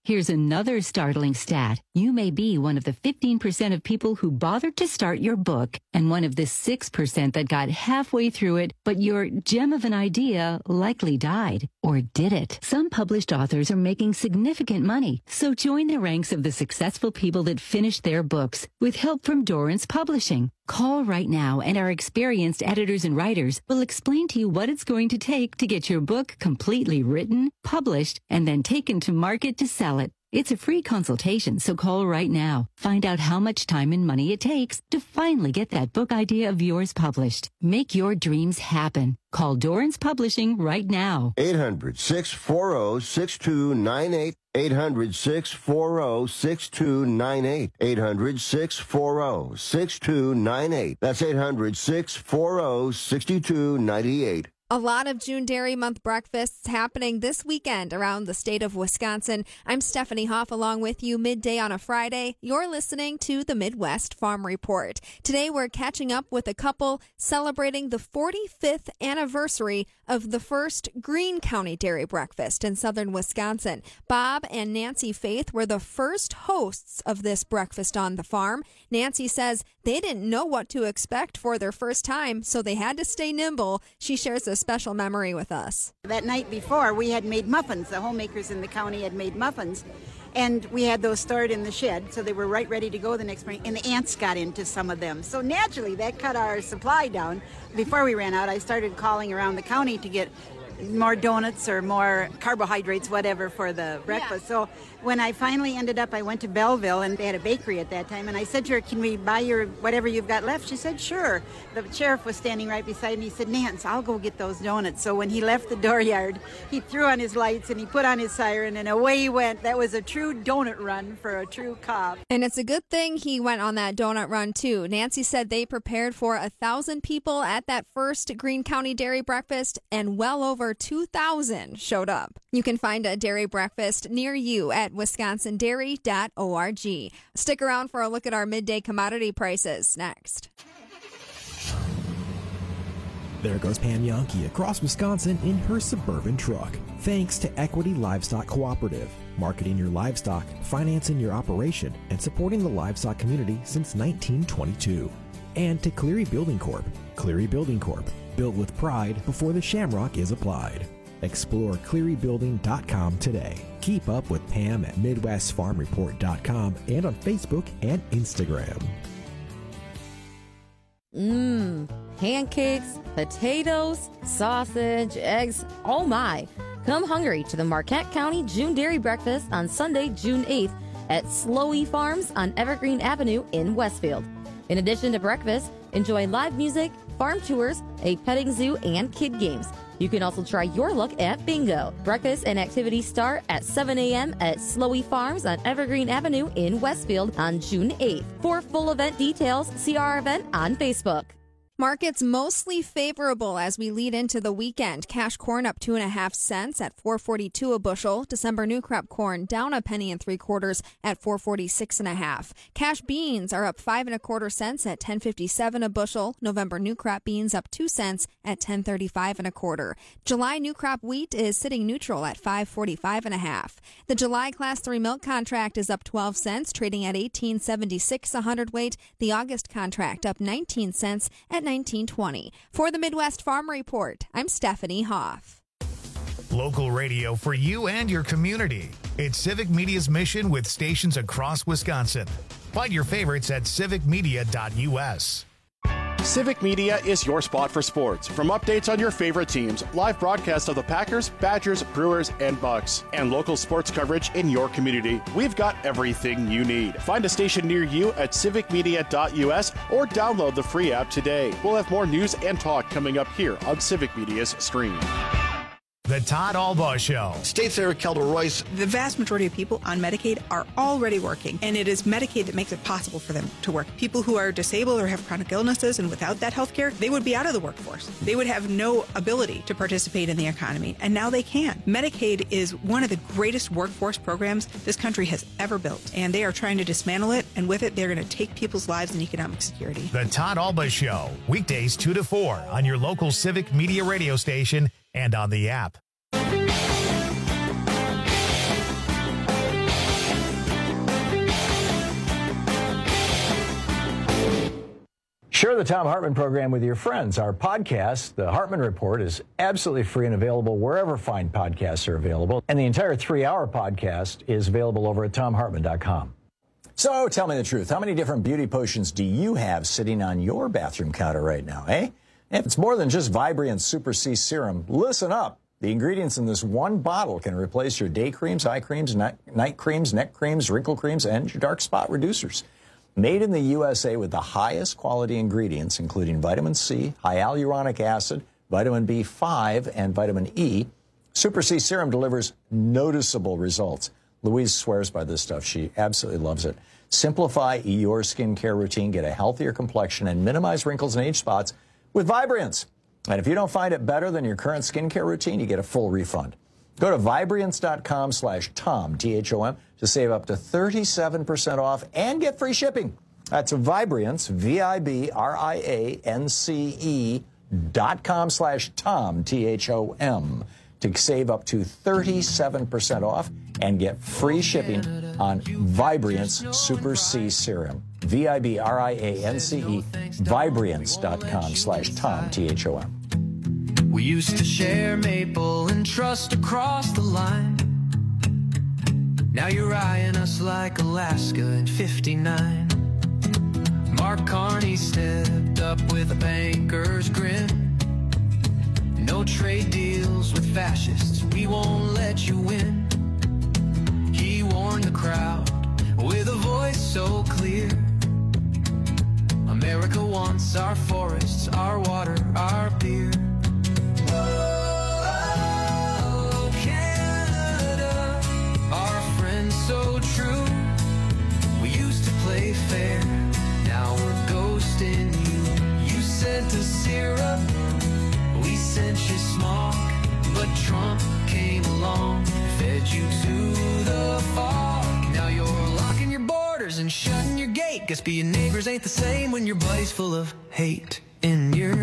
Here's another startling stat. You may be one of the fifteen percent of people who bothered to start your book and one of the six percent that got halfway through it, but your gem of an idea likely died. Or did it? Some published authors are making significant money, so join the ranks of the successful people that finished their books with help from Dorrance Publishing. Call right now and our experienced editors and writers will explain to you what it's going to take to get your book completely written, published, and then taken to market to sell it. It's a free consultation, so call right now. Find out how much time and money it takes to finally get that book idea of yours published. Make your dreams happen. Call Dorrance Publishing right now. eight hundred, six four zero, six two nine eight. eight hundred, six four zero, six two nine eight. eight hundred, six four zero, six two nine eight. That's eight hundred, six four zero, six two nine eight. A lot of June Dairy Month breakfasts happening this weekend around the state of Wisconsin. I'm Stephanie Hoff along with you midday on a Friday. You're listening to the Midwest Farm Report. Today we're catching up with a couple celebrating the forty-fifth anniversary of the first Green County Dairy Breakfast in southern Wisconsin. Bob and Nancy Faith were the first hosts of this breakfast on the farm. Nancy says they didn't know what to expect for their first time, so they had to stay nimble. She shares a special memory with us. That night before, we had made muffins. The homemakers in the county had made muffins, and we had those stored in the shed, so they were right ready to go the next morning, and the ants got into some of them. So naturally, that cut our supply down. Before we ran out, I started calling around the county to get more donuts or more carbohydrates, whatever, for the breakfast. Yeah. So when I finally ended up, I went to Belleville, and they had a bakery at that time, and I said to her, can we buy your whatever you've got left? She said, sure. The sheriff was standing right beside me. He said, Nance, I'll go get those donuts. So when he left the dooryard, he threw on his lights, and he put on his siren, and away he went. That was a true donut run for a true cop. And it's a good thing he went on that donut run, too. Nancy said they prepared for a thousand people at that first Green County Dairy Breakfast, and well over two thousand showed up. You can find a dairy breakfast near you at wisconsin dairy dot org. Stick around for a look at our midday commodity prices next. There goes Pam Yonke across Wisconsin in her Suburban truck. Thanks to Equity Livestock Cooperative, marketing your livestock, financing your operation, and supporting the livestock community since nineteen twenty-two. And to Cleary Building Corp. Cleary Building Corp. Built with pride before the shamrock is applied. Explore cleary building dot com today. Keep up with Pam at midwest farm report dot com and on Facebook and Instagram. Mmm, pancakes, potatoes, sausage, eggs, oh my. Come hungry to the Marquette County June Dairy Breakfast on Sunday, June eighth at Slowey Farms on Evergreen Avenue in Westfield. In addition to breakfast, enjoy live music, farm tours, a petting zoo, and kid games. You can also try your luck at bingo. Breakfast and activities start at seven a.m. at Slowey Farms on Evergreen Avenue in Westfield on June eighth. For full event details, see our event on Facebook. Markets mostly favorable as we lead into the weekend. Cash corn up two and a half cents at four forty-two a bushel. December new crop corn down a penny and three quarters at four forty-six and a half. Cash beans are up five and a quarter cents at ten fifty-seven a bushel. November new crop beans up two cents at ten thirty-five and a quarter. July new crop wheat is sitting neutral at five forty-five and a half. The July class three milk contract is up twelve cents, trading at eighteen seventy-six a hundredweight. The August contract up nineteen cents at nineteen twenty. For the Midwest Farm Report, I'm Stephanie Hoff. Local radio for you and your community. It's Civic Media's mission with stations across Wisconsin. Find your favorites at civic media dot u s. Civic Media is your spot for sports. From updates on your favorite teams, live broadcasts of the Packers, Badgers, Brewers, and Bucks, and local sports coverage in your community, we've got everything you need. Find a station near you at civic media dot u s or download the free app today. We'll have more news and talk coming up here on Civic Media's stream. The Todd Albaugh Show. State Senator Kelda Royce. The vast majority of people on Medicaid are already working, and it is Medicaid that makes it possible for them to work. People who are disabled or have chronic illnesses and without that health care, they would be out of the workforce. They would have no ability to participate in the economy, and now they can. Medicaid is one of the greatest workforce programs this country has ever built, and they are trying to dismantle it, and with it, they're going to take people's lives and economic security. The Todd Albaugh Show, weekdays two to four on your local Civic Media radio station and on the app. Share the Thom Hartmann program with your friends. Our podcast, The Hartmann Report, is absolutely free and available wherever fine podcasts are available. And the entire three-hour podcast is available over at thom hartmann dot com. So tell me the truth. How many different beauty potions do you have sitting on your bathroom counter right now, eh? If it's more than just Vibrant Super C Serum, listen up. The ingredients in this one bottle can replace your day creams, eye creams, night, night creams, neck creams, wrinkle creams, and your dark spot reducers. Made in the U S A with the highest quality ingredients, including vitamin C, hyaluronic acid, vitamin B five, and vitamin E, Super C Serum delivers noticeable results. Louise swears by this stuff. She absolutely loves it. Simplify your skincare routine, get a healthier complexion, and minimize wrinkles and age spots with Vibrance. And if you don't find it better than your current skincare routine, you get a full refund. Go to Vibrance dot com slash Tom, T H O M, to save up to thirty-seven percent off and get free shipping. That's Vibrance, V I B R I A N C E dot com slash Tom, T H O M, to save up to thirty-seven percent off and get free shipping on Vibrance Super C Serum. V I B R I A N C E, Vibrance dot com slash Tom, T H O M. We used to share maple and trust across the line. Now you're eyeing us like Alaska in fifty-nine. Mark Carney stepped up with a banker's grin. No trade deals with fascists, we won't let you win. He warned the crowd with a voice so clear. America wants our forests, our water, our beer. Oh, Canada, our friend so true. We used to play fair, now we're ghosting you. You sent us syrup, we sent you smog, but Trump came along, fed you to the fog. Now you're locking your borders and shutting your gate. Guess being neighbors ain't the same when your buddy's full of hate in your...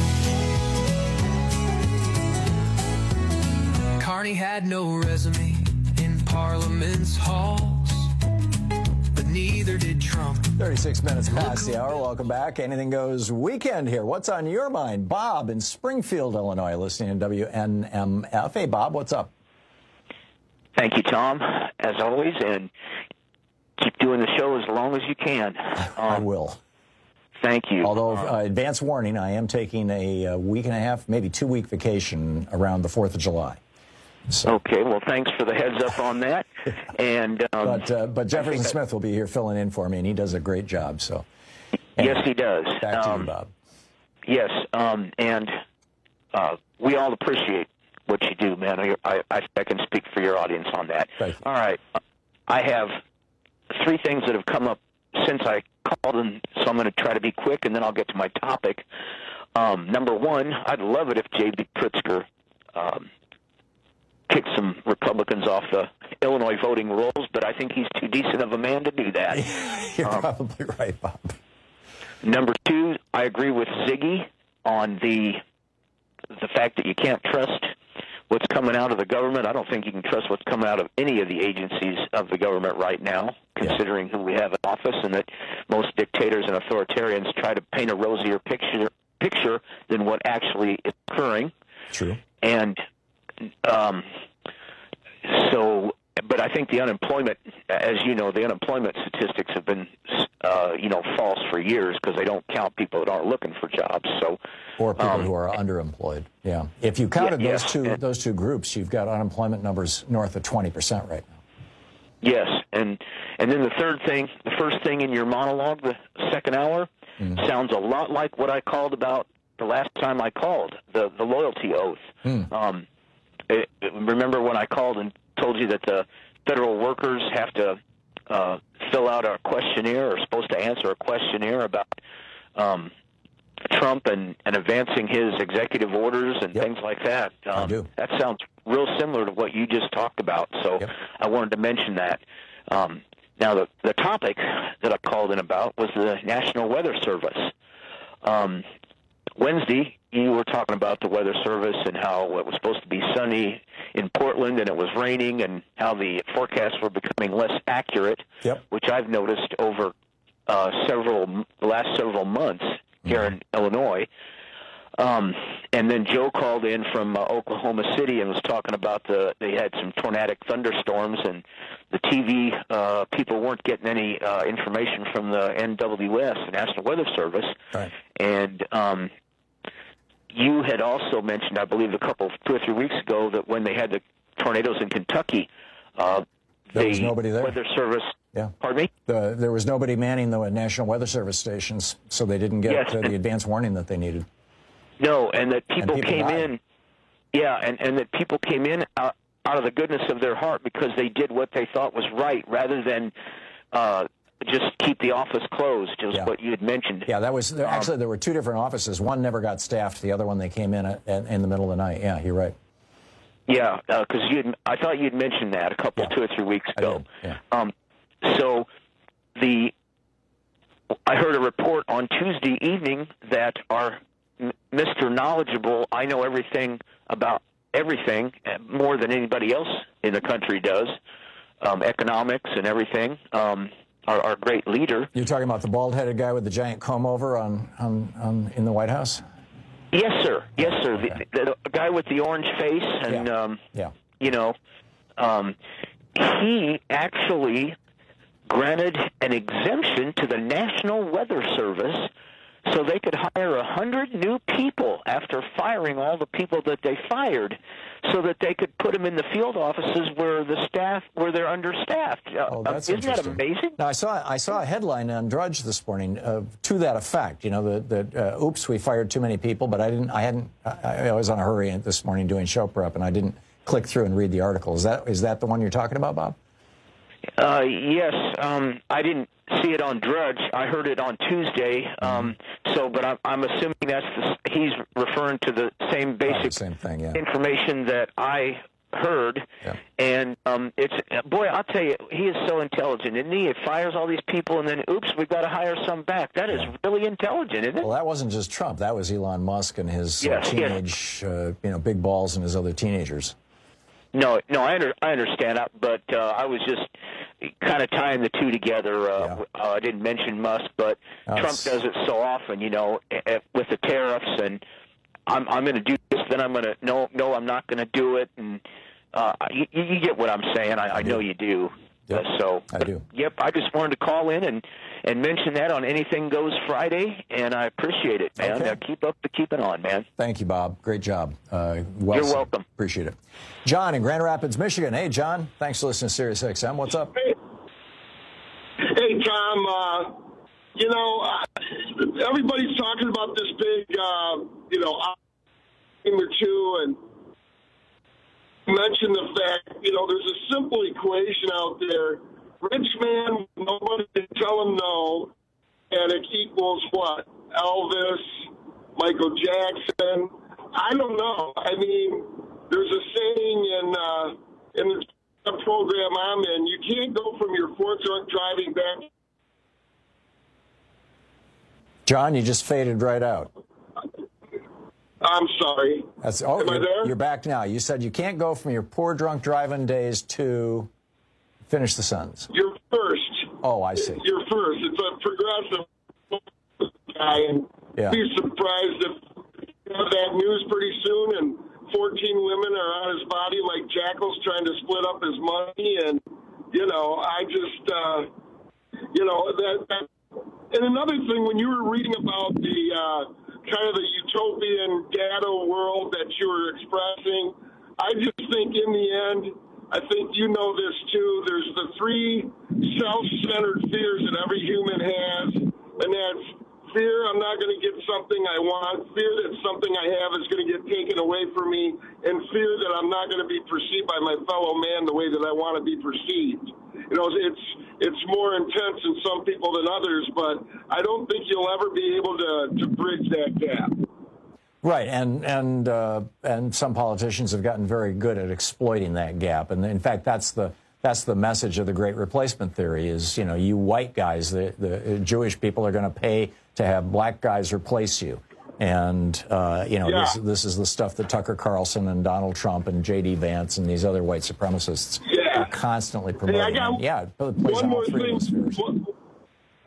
Carney had no resume in Parliament's halls, but neither did Trump. thirty-six minutes past the hour. Welcome back. Anything Goes weekend here. What's on your mind? Bob in Springfield, Illinois, listening to W N M F. Hey, Bob, what's up? Thank you, Tom, as always, and keep doing the show as long as you can. Um, I will. Thank you. Although, uh, advance warning, I am taking a, a week and a half, maybe two-week vacation around the fourth of July. So. Okay, well, thanks for the heads up on that. And um, But uh, but Jefferson Smith will be here filling in for me, and he does a great job. So anyway, yes, he does. Back to um, you, Bob. Yes, um, and uh, we all appreciate what you do, man. I, I, I can speak for your audience on that. All right. I have three things that have come up since I called, and so I'm going to try to be quick, and then I'll get to my topic. Um, number one, I'd love it if J B. Pritzker um, kicked some Republicans off the Illinois voting rolls, but I think he's too decent of a man to do that. You're um, probably right, Bob. Number two, I agree with Ziggy on the the fact that you can't trust what's coming out of the government. I don't think you can trust what's coming out of any of the agencies of the government right now, considering yeah. who we have in office, and that most dictators and authoritarians try to paint a rosier picture picture than what actually is occurring. True. And um, so, but I think the unemployment, as you know, the unemployment statistics have been, uh, you know, false for years because they don't count people that aren't looking for jobs. So, or people um, who are underemployed. Yeah. If you counted yeah, those yeah. two and, those two groups, you've got unemployment numbers north of twenty percent right now. Yes, and and then the third thing, the first thing in your monologue, the second hour, mm. sounds a lot like what I called about the last time I called, the the loyalty oath. Mm. Um, it, it, remember when I called and told you that the federal workers have to uh, fill out a questionnaire, or supposed to answer a questionnaire about um, Trump and, and advancing his executive orders and yep. things like that. Um, I do. That sounds real similar to what you just talked about, so yep. I wanted to mention that. Um, now, the, the topic that I called in about was the National Weather Service. Um, Wednesday, you were talking about the Weather Service and how it was supposed to be sunny in Portland and it was raining, and how the forecasts were becoming less accurate, yep. which I've noticed over uh, several the last several months. Mm-hmm. here in Illinois. Um, and then Joe called in from uh, Oklahoma City and was talking about the they had some tornadic thunderstorms, and the T V uh, people weren't getting any uh, information from the N W S, the National Weather Service. Right. And um, you had also mentioned, I believe, a couple, two or three weeks ago, that when they had the tornadoes in Kentucky, uh, there the was nobody there. Weather Service. Yeah. Pardon me? The, there was nobody manning the National Weather Service stations, so they didn't get Yes, uh, the advance warning that they needed. No, and that people, And people came died. in, yeah, and, and that people came in out, out of the goodness of their heart because they did what they thought was right, rather than uh, just keep the office closed, is Yeah. what you had mentioned. Yeah, that was there, actually there were two different offices. One never got staffed. The other one they came in at, at, in the middle of the night. Yeah, you're right. Yeah, because uh, you I thought you'd mentioned that a couple, Yeah. two or three weeks ago. Yeah. Um, so the I heard a report on Tuesday evening that our M- Mister Knowledgeable, I know everything about everything uh, more than anybody else in the country does, um, economics and everything. Um, our, our great leader. You're talking about the bald-headed guy with the giant comb over on, on, on in the White House? Yes, sir. Yes, sir. Okay. The, the guy with the orange face, and yeah. Um, yeah. you know, um, he actually granted an exemption to the National Weather Service so they could hire a hundred new people after firing all the people that they fired, so that they could put them in the field offices where the staff where they're understaffed. Oh, that's Isn't that interesting. amazing? Now, I saw I saw a headline on Drudge this morning uh, to that effect. You know, that that uh, oops, we fired too many people, but I didn't. I hadn't. I, I was on a hurry this morning doing show prep, and I didn't click through and read the article. Is that is that the one you're talking about, Bob? Uh, yes, um, I didn't see it on Drudge. I heard it on Tuesday. Um, so, but I'm, I'm assuming that's the, he's referring to the same basic the same thing, yeah. information that I heard. Yeah. And um, it's boy, I'll tell you, he is so intelligent, isn't he? He fires all these people, and then oops, we've got to hire some back. That is really intelligent, isn't it? Well, that wasn't just Trump. That was Elon Musk and his uh, Yes, yes. teenage, uh, you know, big balls and his other teenagers. No, no, I, under, I understand that, but uh, I was just kind of tying the two together. Uh, Yeah. uh, I didn't mention Musk, but Oh, Trump it's- does it so often, you know, eh, with the tariffs, and I'm I'm going to do this, then I'm going to no, no, I'm not going to do it, and uh, you, you get what I'm saying. I, I, I know you do. Yep, uh, so I do. Yep, I just wanted to call in and and mention that on Anything Goes Friday, and I appreciate it, man. Okay. Uh, keep up the keeping on, man. Thank you, Bob. Great job. Uh, well You're said. welcome. Appreciate it. John in Grand Rapids, Michigan. Hey, John. Thanks for listening to Sirius X M. What's up? Hey, hey Tom. Uh, you know, uh, everybody's talking about this big, uh, you know, or two, and mention the fact, you know, there's a simple equation out there. Rich man, nobody can tell him no, and it equals what? Elvis, Michael Jackson. I don't know. I mean, there's a saying in uh, in the program I'm in, you can't go from your fourth drunk driving back. John, you just faded right out. I'm sorry. That's, oh, Am I you're, there? you're back now. You said you can't go from your poor drunk driving days to finish the sentence. You're first. Oh, I see. You're first. It's a progressive guy, and Yeah. be surprised if you have that news pretty soon and fourteen women are on his body like jackals trying to split up his money. And, you know, I just, uh, you know, that, that. And another thing, when you were reading about the uh, kind of the utopian data world that you were expressing, I just think in the end, I think you know this too, there's the three self-centered fears that every human has, and that's fear I'm not going to get something I want, fear that something I have is going to get taken away from me, and fear that I'm not going to be perceived by my fellow man the way that I want to be perceived. You know, it's it's more intense in some people than others, but I don't think you'll ever be able to, to bridge that gap. Right, and and uh, and some politicians have gotten very good at exploiting that gap, and in fact, that's the that's the message of the Great Replacement theory: is you know, you white guys, the the Jewish people are going to pay to have black guys replace you, and uh, you know, Yeah. this this is the stuff that Tucker Carlson and Donald Trump and J D Vance and these other white supremacists Yeah. are constantly Hey, promoting. I got yeah, it plays one on all more three thing. of those spheres. One-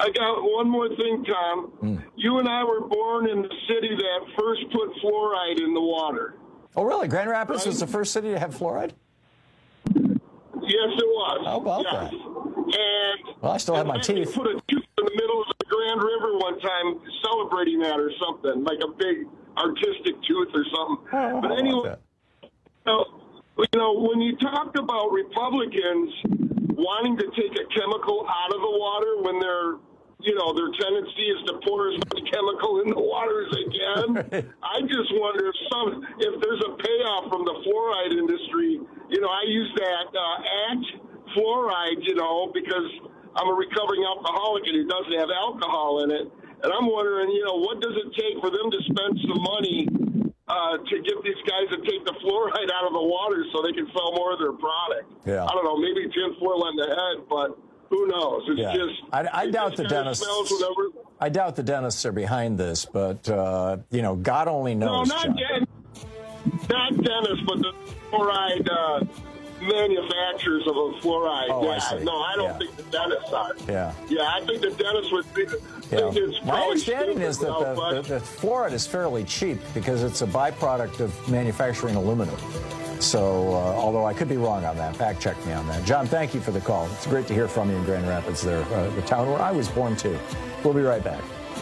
I got one more thing, Tom. Mm. You and I were born in the city that first put fluoride in the water. Oh, really? Grand Rapids Right? was the first city to have fluoride? Yes, it was. How about yes. that? And Well, I still have my they teeth. put a tooth in the middle of the Grand River one time, celebrating that or something, like a big artistic tooth or something. Oh, but anyway, you know, you know, when you talked about Republicans wanting to take a chemical out of the water when they're, you know, their tendency is to pour as much chemical in the water as they can. I just wonder if some, if there's a payoff from the fluoride industry. You know, I use that uh, Act fluoride, you know, because I'm a recovering alcoholic and it doesn't have alcohol in it. And I'm wondering, you know, what does it take for them to spend some money uh, to get these guys to take the fluoride out of the water so they can sell more of their product? Yeah. I don't know, maybe tinfoil on the head, but who knows? It's Yeah. just I, I it doubt just the kinda dentists. smells whatever. I doubt the dentists are behind this, but uh, you know, God only No, knows. not John. den- not dentists, but the fluoride uh, manufacturers of a fluoride. Oh, I yeah, see. no, I don't Yeah. think the dentists are. Yeah. Yeah, I think the dentists would think, Yeah. think it's My probably understanding stupid, is that you know, the, but- the, the fluoride is fairly cheap because it's a byproduct of manufacturing aluminum. So, uh, although I could be wrong on that, fact check me on that. John, thank you for the call. It's great to hear from you in Grand Rapids, there, uh, the town where I was born too. We'll be right back.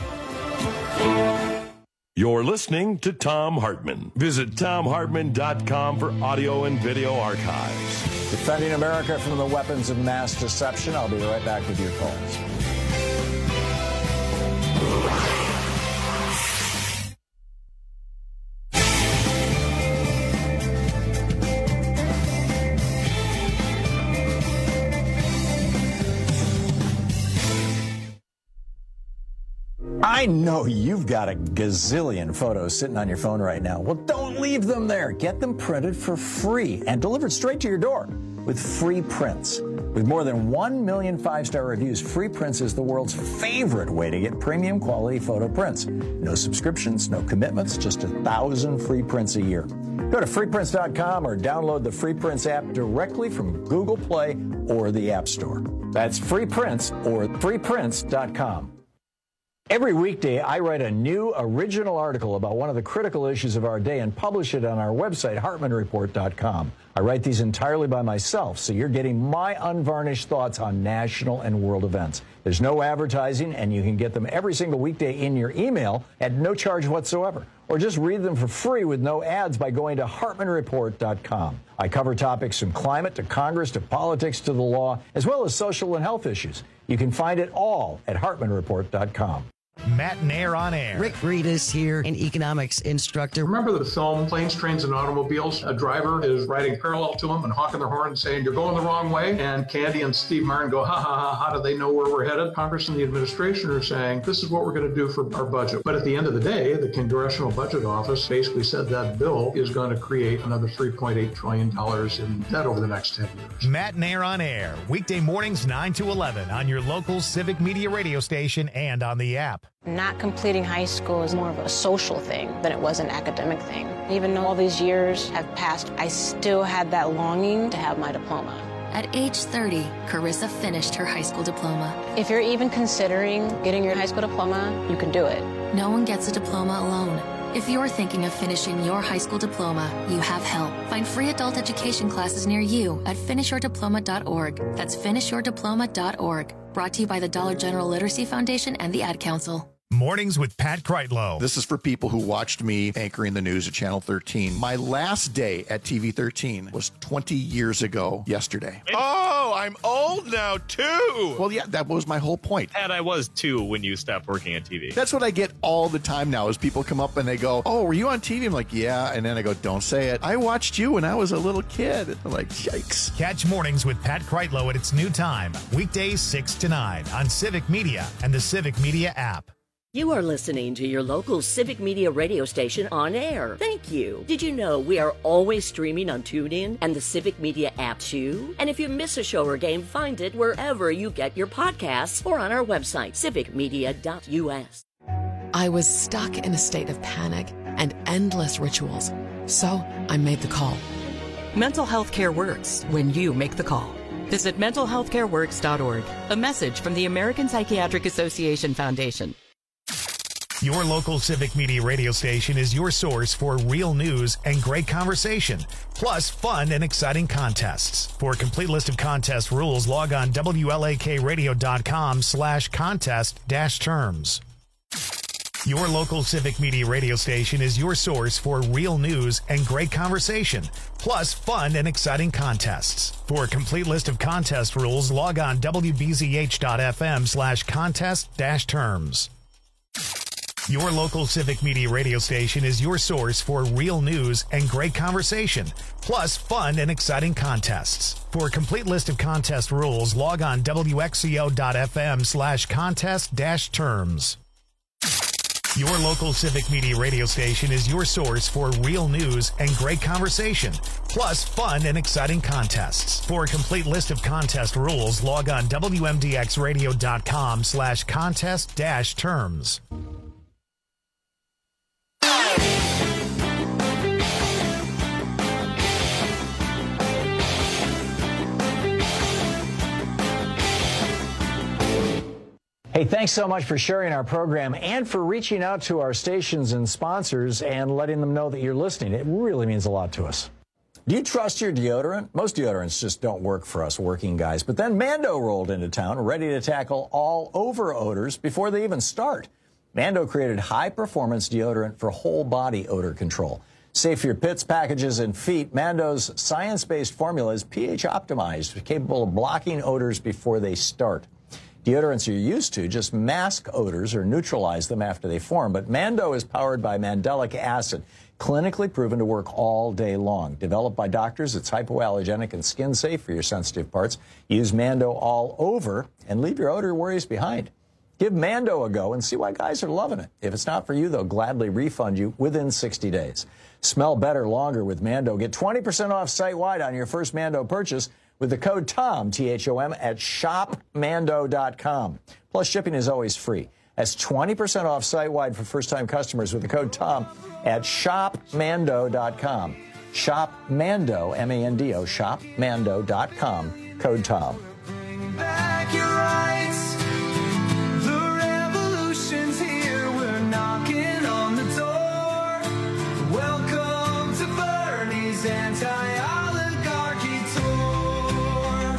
You're listening to Thom Hartmann. Visit Thom Hartmann dot com for audio and video archives. Defending America from the weapons of mass deception. I'll be right back with your calls. I know you've got a gazillion photos sitting on your phone right now. Well, don't leave them there. Get them printed for free and delivered straight to your door with Free Prints. With more than one million five-star reviews, Free Prints is the world's favorite way to get premium quality photo prints. No subscriptions, no commitments, just a thousand free prints a year. Go to free prints dot com or download the Free Prints app directly from Google Play or the App Store. That's Free Prints or free prints dot com. Every weekday, I write a new original article about one of the critical issues of our day and publish it on our website, hartman report dot com. I write these entirely by myself, so you're getting my unvarnished thoughts on national and world events. There's no advertising, and you can get them every single weekday in your email at no charge whatsoever. Or just read them for free with no ads by going to hartman report dot com. I cover topics from climate to Congress to politics to the law, as well as social and health issues. You can find it all at hartman report dot com. Matt Nair on air. Rick Breedis here, an economics instructor. Remember the film Planes, Trains, and Automobiles? A driver is riding parallel to him and honking their horn and saying, "You're going the wrong way." And Candy and Steve Martin go, ha, ha, ha, how do they know where we're headed? Congress and the administration are saying, this is what we're going to do for our budget. But at the end of the day, the Congressional Budget Office basically said that bill is going to create another three point eight trillion dollars in debt over the next ten years. Matt Nair on air, weekday mornings nine to eleven on your local Civic Media radio station and on the app. Not completing high school is more of a social thing than it was an academic thing. Even though all these years have passed, I still had that longing to have my diploma. At age thirty, Carissa finished her high school diploma. If you're even considering getting your high school diploma, you can do it. No one gets a diploma alone. If you're thinking of finishing your high school diploma, you have help. Find free adult education classes near you at finish your diploma dot org. That's finish your diploma dot org. Brought to you by the Dollar General Literacy Foundation and the Ad Council. Mornings with Pat Kreitlow. This is for people who watched me anchoring the news at Channel thirteen. My last day at T V thirteen was twenty years ago yesterday. Oh, I'm old now, too. Well, yeah, that was my whole point. And I was, too, when you stopped working on T V. That's what I get all the time now is people come up and they go, oh, were you on T V? I'm like, yeah. And then I go, don't say it. I watched you when I was a little kid. I'm like, yikes. Catch Mornings with Pat Kreitlow at its new time, weekdays six to nine on Civic Media and the Civic Media app. You are listening to your local Civic Media radio station on air. Thank you. Did you know we are always streaming on TuneIn and the Civic Media app too? And if you miss a show or game, find it wherever you get your podcasts or on our website, civic media dot u s. I was stuck in a state of panic and endless rituals. So I made the call. Mental health care works when you make the call. Visit mental health care works dot org. A message from the American Psychiatric Association Foundation. Your local Civic Media radio station is your source for real news and great conversation, plus fun and exciting contests. For a complete list of contest rules, log on W L A K radio dot com slash contest dash terms. Your local Civic Media radio station is your source for real news and great conversation, plus fun and exciting contests. For a complete list of contest rules, log on W B Z H dot F M slash contest dash terms. Your local Civic Media radio station is your source for real news and great conversation, plus fun and exciting contests. For a complete list of contest rules, log on W X C O dot F M slash contest dash terms. Your local Civic Media radio station is your source for real news and great conversation, plus fun and exciting contests. For a complete list of contest rules, log on W M D X radio dot com slash contest dash terms. Hey, thanks so much for sharing our program and for reaching out to our stations and sponsors and letting them know that you're listening. It really means a lot to us. Do you trust your deodorant? Most deodorants just don't work for us working guys. But then Mando rolled into town, ready to tackle all over odors before they even start. Mando created high-performance deodorant for whole-body odor control. Safe for your pits, packages, and feet, Mando's science-based formula is pH optimized, capable of blocking odors before they start. Deodorants you're used to just mask odors or neutralize them after they form, but Mando is powered by mandelic acid, clinically proven to work all day long. Developed by doctors, it's hypoallergenic and skin safe for your sensitive parts. Use Mando all over and leave your odor worries behind. Give Mando a go and see why guys are loving it. If it's not for you, they'll gladly refund you within sixty days. Smell better longer with Mando. Get twenty percent off site-wide on your first Mando purchase with the code TOM, T H O M, at shop mando dot com. Plus, shipping is always free. That's twenty percent off site-wide for first-time customers with the code TOM at shop mando dot com. Shop Mando, M A N D O, shop mando dot com, code TOM. Back your rights. The revolution's here. We're knocking on the door. Welcome to Bernie's anti-oligarchy tour.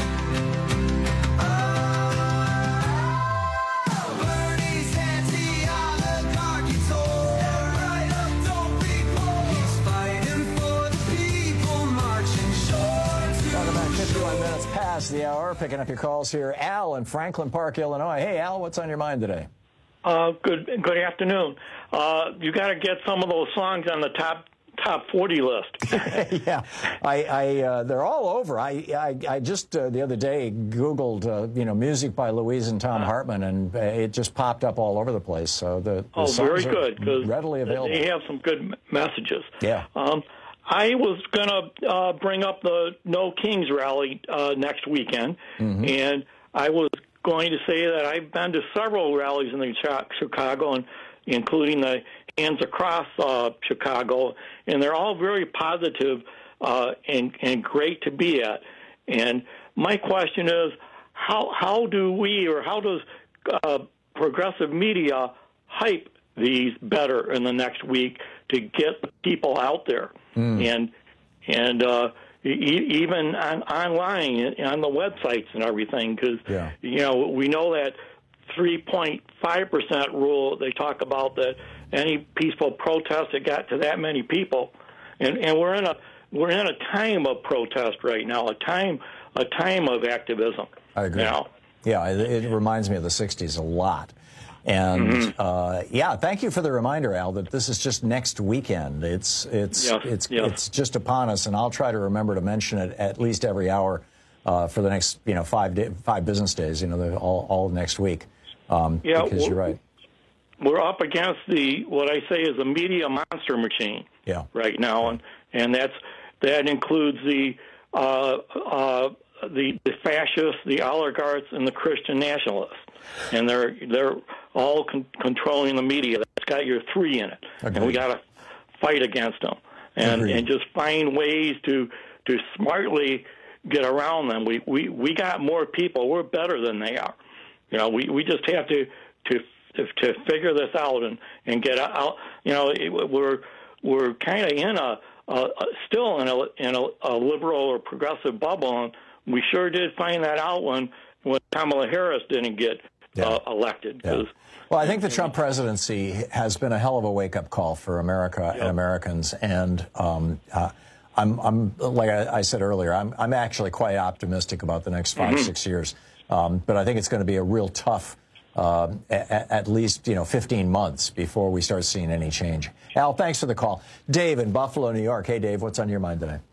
Oh, Bernie's anti-oligarchy tour. Step right up, don't be poor. He's fighting for the people, marching short. Welcome back. fifty-one minutes past the hour. Picking up your calls here. Al in Franklin Park, Illinois. Hey, Al, what's on your mind today? Uh, good good afternoon. Uh, you got to get some of those songs on the top top forty list. yeah, I, I uh, they're all over. I I, I just uh, the other day Googled uh, you know music by Louise and Tom Hartman, and uh, it just popped up all over the place. So the, the oh, songs very good are readily available. They have some good messages. Yeah. Um, I was going to uh, bring up the No Kings rally uh, next weekend, mm-hmm. and I was going to say that I've been to several rallies in the Chicago, and including the Hands Across uh, Chicago, and they're all very positive, uh, and and great to be at. And my question is, how how do we or how does uh, progressive media hype these better in the next week to get the people out there? Mm. And and uh, e- even on, online on the websites and everything, because yeah. you know we know that three point five percent rule. They talk about that any peaceful protest that got to that many people, and and we're in a we're in a time of protest right now, a time a time of activism. I agree. Now. Yeah, it, it reminds me of the sixties a lot. And Mm-hmm. uh, yeah, thank you for the reminder, Al, that this is just next weekend. It's it's Yes, it's yes. it's just upon us, and I'll try to remember to mention it at least every hour uh, for the next you know five day, five business days. You know, the, all all next week. Um, Yeah, because well, you're right. We're up against the what I say is a media monster machine. Yeah. Right now, and and that's that includes the uh, uh, the the fascists, the oligarchs, and the Christian nationalists, and they're they're all con- controlling the media. That's got your three in it, Agreed. and we got to fight against them, and Agreed. and just find ways to to smartly get around them. We, we, we got more people. We're better than they are. You know, we, we just have to to to, to figure this out and, and get out. You know, it, we're we're kind of in a, a, a still in a in a, a liberal or progressive bubble, and we sure did find that out when when Kamala Harris didn't get Yeah. uh, elected. Yeah. Well, I think the Trump presidency has been a hell of a wake-up call for America yep. and Americans, and um, uh, I'm, I'm like I, I said earlier, I'm, I'm actually quite optimistic about the next five, mm-hmm. six years. Um, but I think it's going to be a real tough, uh, a, at least you know, fifteen months before we start seeing any change. Al, thanks for the call. Dave in Buffalo, New York. Hey, Dave, what's on your mind today?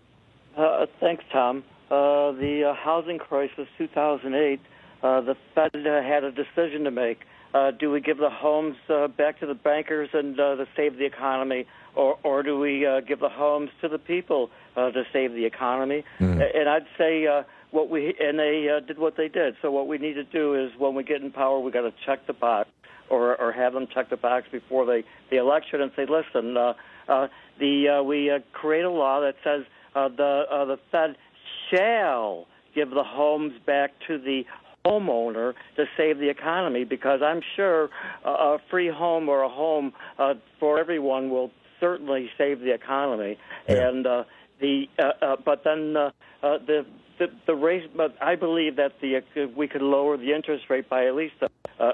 Uh, thanks, Tom. Uh, the uh, housing crisis, two thousand eight. Uh, the Fed uh, had a decision to make. Uh, do we give the homes uh, back to the bankers and uh, to save the economy, or, or do we uh, give the homes to the people uh, to save the economy? Mm. And I'd say uh, what we and they uh, did what they did. So what we need to do is when we get in power, we got to check the box, or, or have them check the box before they, the election and say, listen, uh, uh, the uh, we uh, create a law that says uh, the uh, the Fed shall give the homes back to the homeowner to save the economy, because I'm sure uh, a free home or a home uh, for everyone will certainly save the economy. Yeah. And uh, the uh, uh, but then uh, uh, the the the race. But I believe that the uh, we could lower the interest rate by at least a,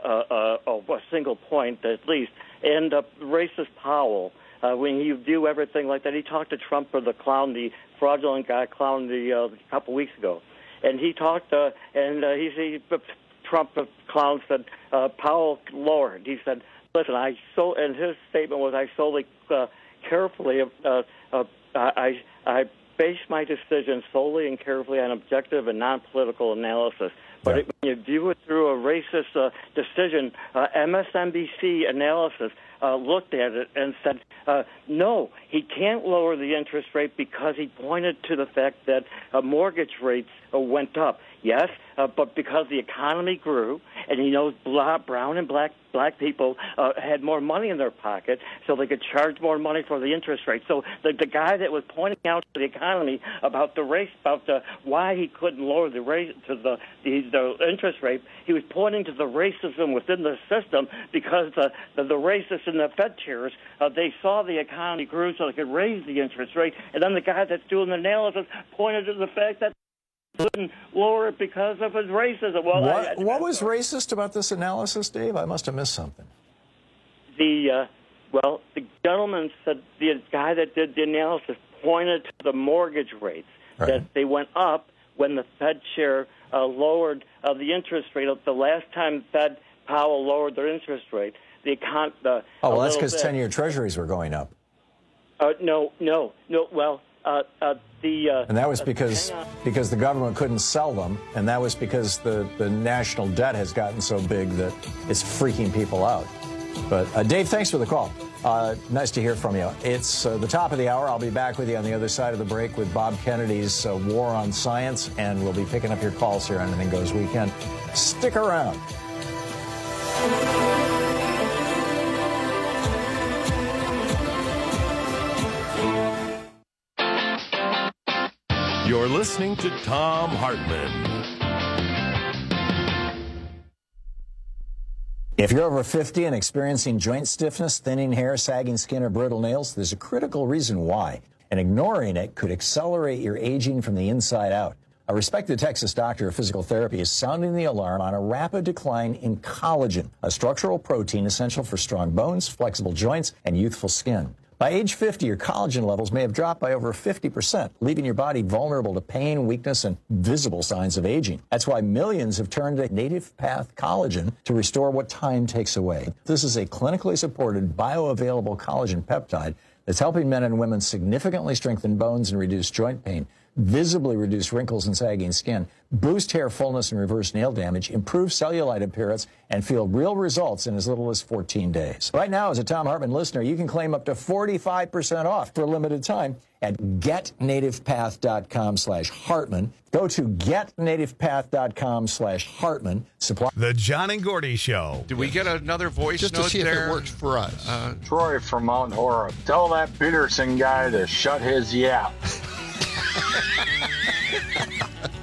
a, a, a single point at least. And uh, racist Powell, uh, when you do everything like that, he talked to Trump or the clown, the fraudulent guy clown, the uh, a couple weeks ago. And he talked, uh, and uh, he, he Trump uh, clown said, uh, Powell lowered. He said, listen, I so, and his statement was, I solely, uh, carefully, uh, uh, I, I base my decision solely and carefully on objective and non-political analysis. But it, when you view it through a racist uh, decision, uh, M S N B C analysis uh, looked at it and said, uh, no, he can't lower the interest rate because he pointed to the fact that uh, mortgage rates uh, went up. Yes, uh, but because the economy grew, and he knows black, brown and black black people uh, had more money in their pocket, so they could charge more money for the interest rate. So the, the guy that was pointing out to the economy about the race, about the, why he couldn't lower the rate to the, the the interest rate, he was pointing to the racism within the system, because the the, the racists in the Fed chairs, uh, they saw the economy grew so they could raise the interest rate, and then the guy that's doing the analysis pointed to the fact that couldn't lower it because of his racism. Well, what, I, I, what was racist about this analysis, Dave? I must have missed something. The uh, well, the gentleman said, the guy that did the analysis pointed to the mortgage rates, right, that they went up when the Fed chair uh, lowered uh, the interest rate. The last time Fed Powell lowered their interest rate, the econ. The, oh well, that's because ten-year Treasuries were going up. Uh, no, no, no. Well. Uh, uh, the, uh, and that was because uh, because the government couldn't sell them, and that was because the, the national debt has gotten so big that it's freaking people out. But uh, Dave, thanks for the call. Uh, nice to hear from you. It's uh, the top of the hour. I'll be back with you on the other side of the break with Bob Kennedy's uh, War on Science, and we'll be picking up your calls here on Anything Goes Weekend. Stick around. You're listening to Thom Hartmann. If you're over fifty and experiencing joint stiffness, thinning hair, sagging skin, or brittle nails, there's a critical reason why, and ignoring it could accelerate your aging from the inside out. A respected Texas doctor of physical therapy is sounding the alarm on a rapid decline in collagen, a structural protein essential for strong bones, flexible joints, and youthful skin. By age fifty, your collagen levels may have dropped by over fifty percent, leaving your body vulnerable to pain, weakness, and visible signs of aging. That's why millions have turned to Native Path Collagen to restore what time takes away. This is a clinically supported, bioavailable collagen peptide that's helping men and women significantly strengthen bones and reduce joint pain, visibly reduce wrinkles and sagging skin, boost hair fullness and reverse nail damage, improve cellulite appearance, and feel real results in as little as fourteen days. Right now, as a Thom Hartmann listener, you can claim up to forty-five percent off for a limited time at getnativepath.com slash Hartmann. Go to getnativepath.com slash Hartmann. Supply. The John and Gordy Show. Do we get another voice Just note to see there? if it works for us. Uh, Troy from Mount Horeb. Tell that Peterson guy to shut his yap.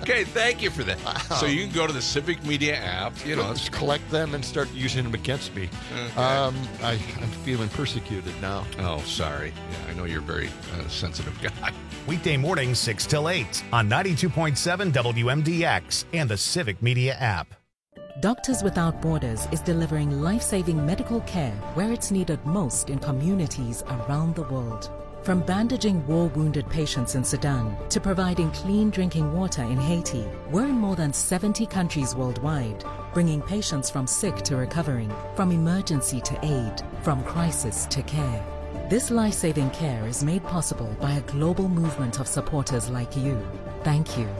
Okay, thank you for that. Wow. So you can go to the Civic Media app. You know, Let's collect them and start using them against me. Okay. Um, I, I'm feeling persecuted now. Oh, sorry. Yeah, I know you're a very uh, sensitive guy. Weekday mornings, six till eight on ninety-two point seven W M D X and the Civic Media app. Doctors Without Borders is delivering life-saving medical care where it's needed most in communities around the world. From bandaging war-wounded patients in Sudan to providing clean drinking water in Haiti, we're in more than seventy countries worldwide, bringing patients from sick to recovering, from emergency to aid, from crisis to care. This life-saving care is made possible by a global movement of supporters like you. Thank you.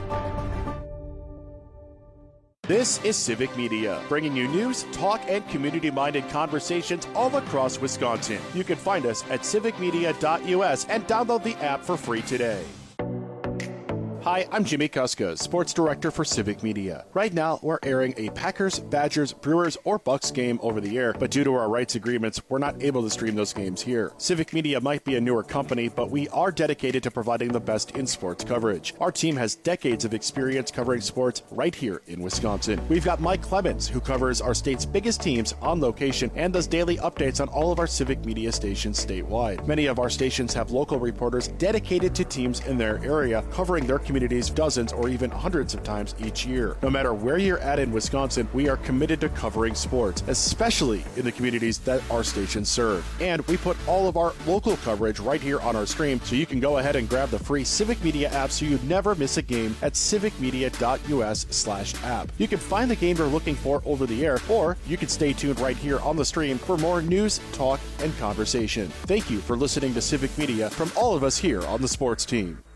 This is Civic Media, bringing you news, talk, and community-minded conversations all across Wisconsin. You can find us at civic media dot U S and download the app for free today. Hi, I'm Jimmy Kuska, Sports Director for Civic Media. Right now, we're airing a Packers, Badgers, Brewers, or Bucks game over the air, but due to our rights agreements, we're not able to stream those games here. Civic Media might be a newer company, but we are dedicated to providing the best in sports coverage. Our team has decades of experience covering sports right here in Wisconsin. We've got Mike Clemens, who covers our state's biggest teams on location and does daily updates on all of our Civic Media stations statewide. Many of our stations have local reporters dedicated to teams in their area, covering their communities dozens or even hundreds of times each year. No matter where you're at in Wisconsin, we are committed to covering sports, especially in the communities that our stations serve. And we put all of our local coverage right here on our stream, so you can go ahead and grab the free Civic Media app so you never miss a game at civic media dot U S slash app. You can find the game you're looking for over the air, or you can stay tuned right here on the stream for more news, talk, and conversation. Thank you for listening to Civic Media from all of us here on the sports team.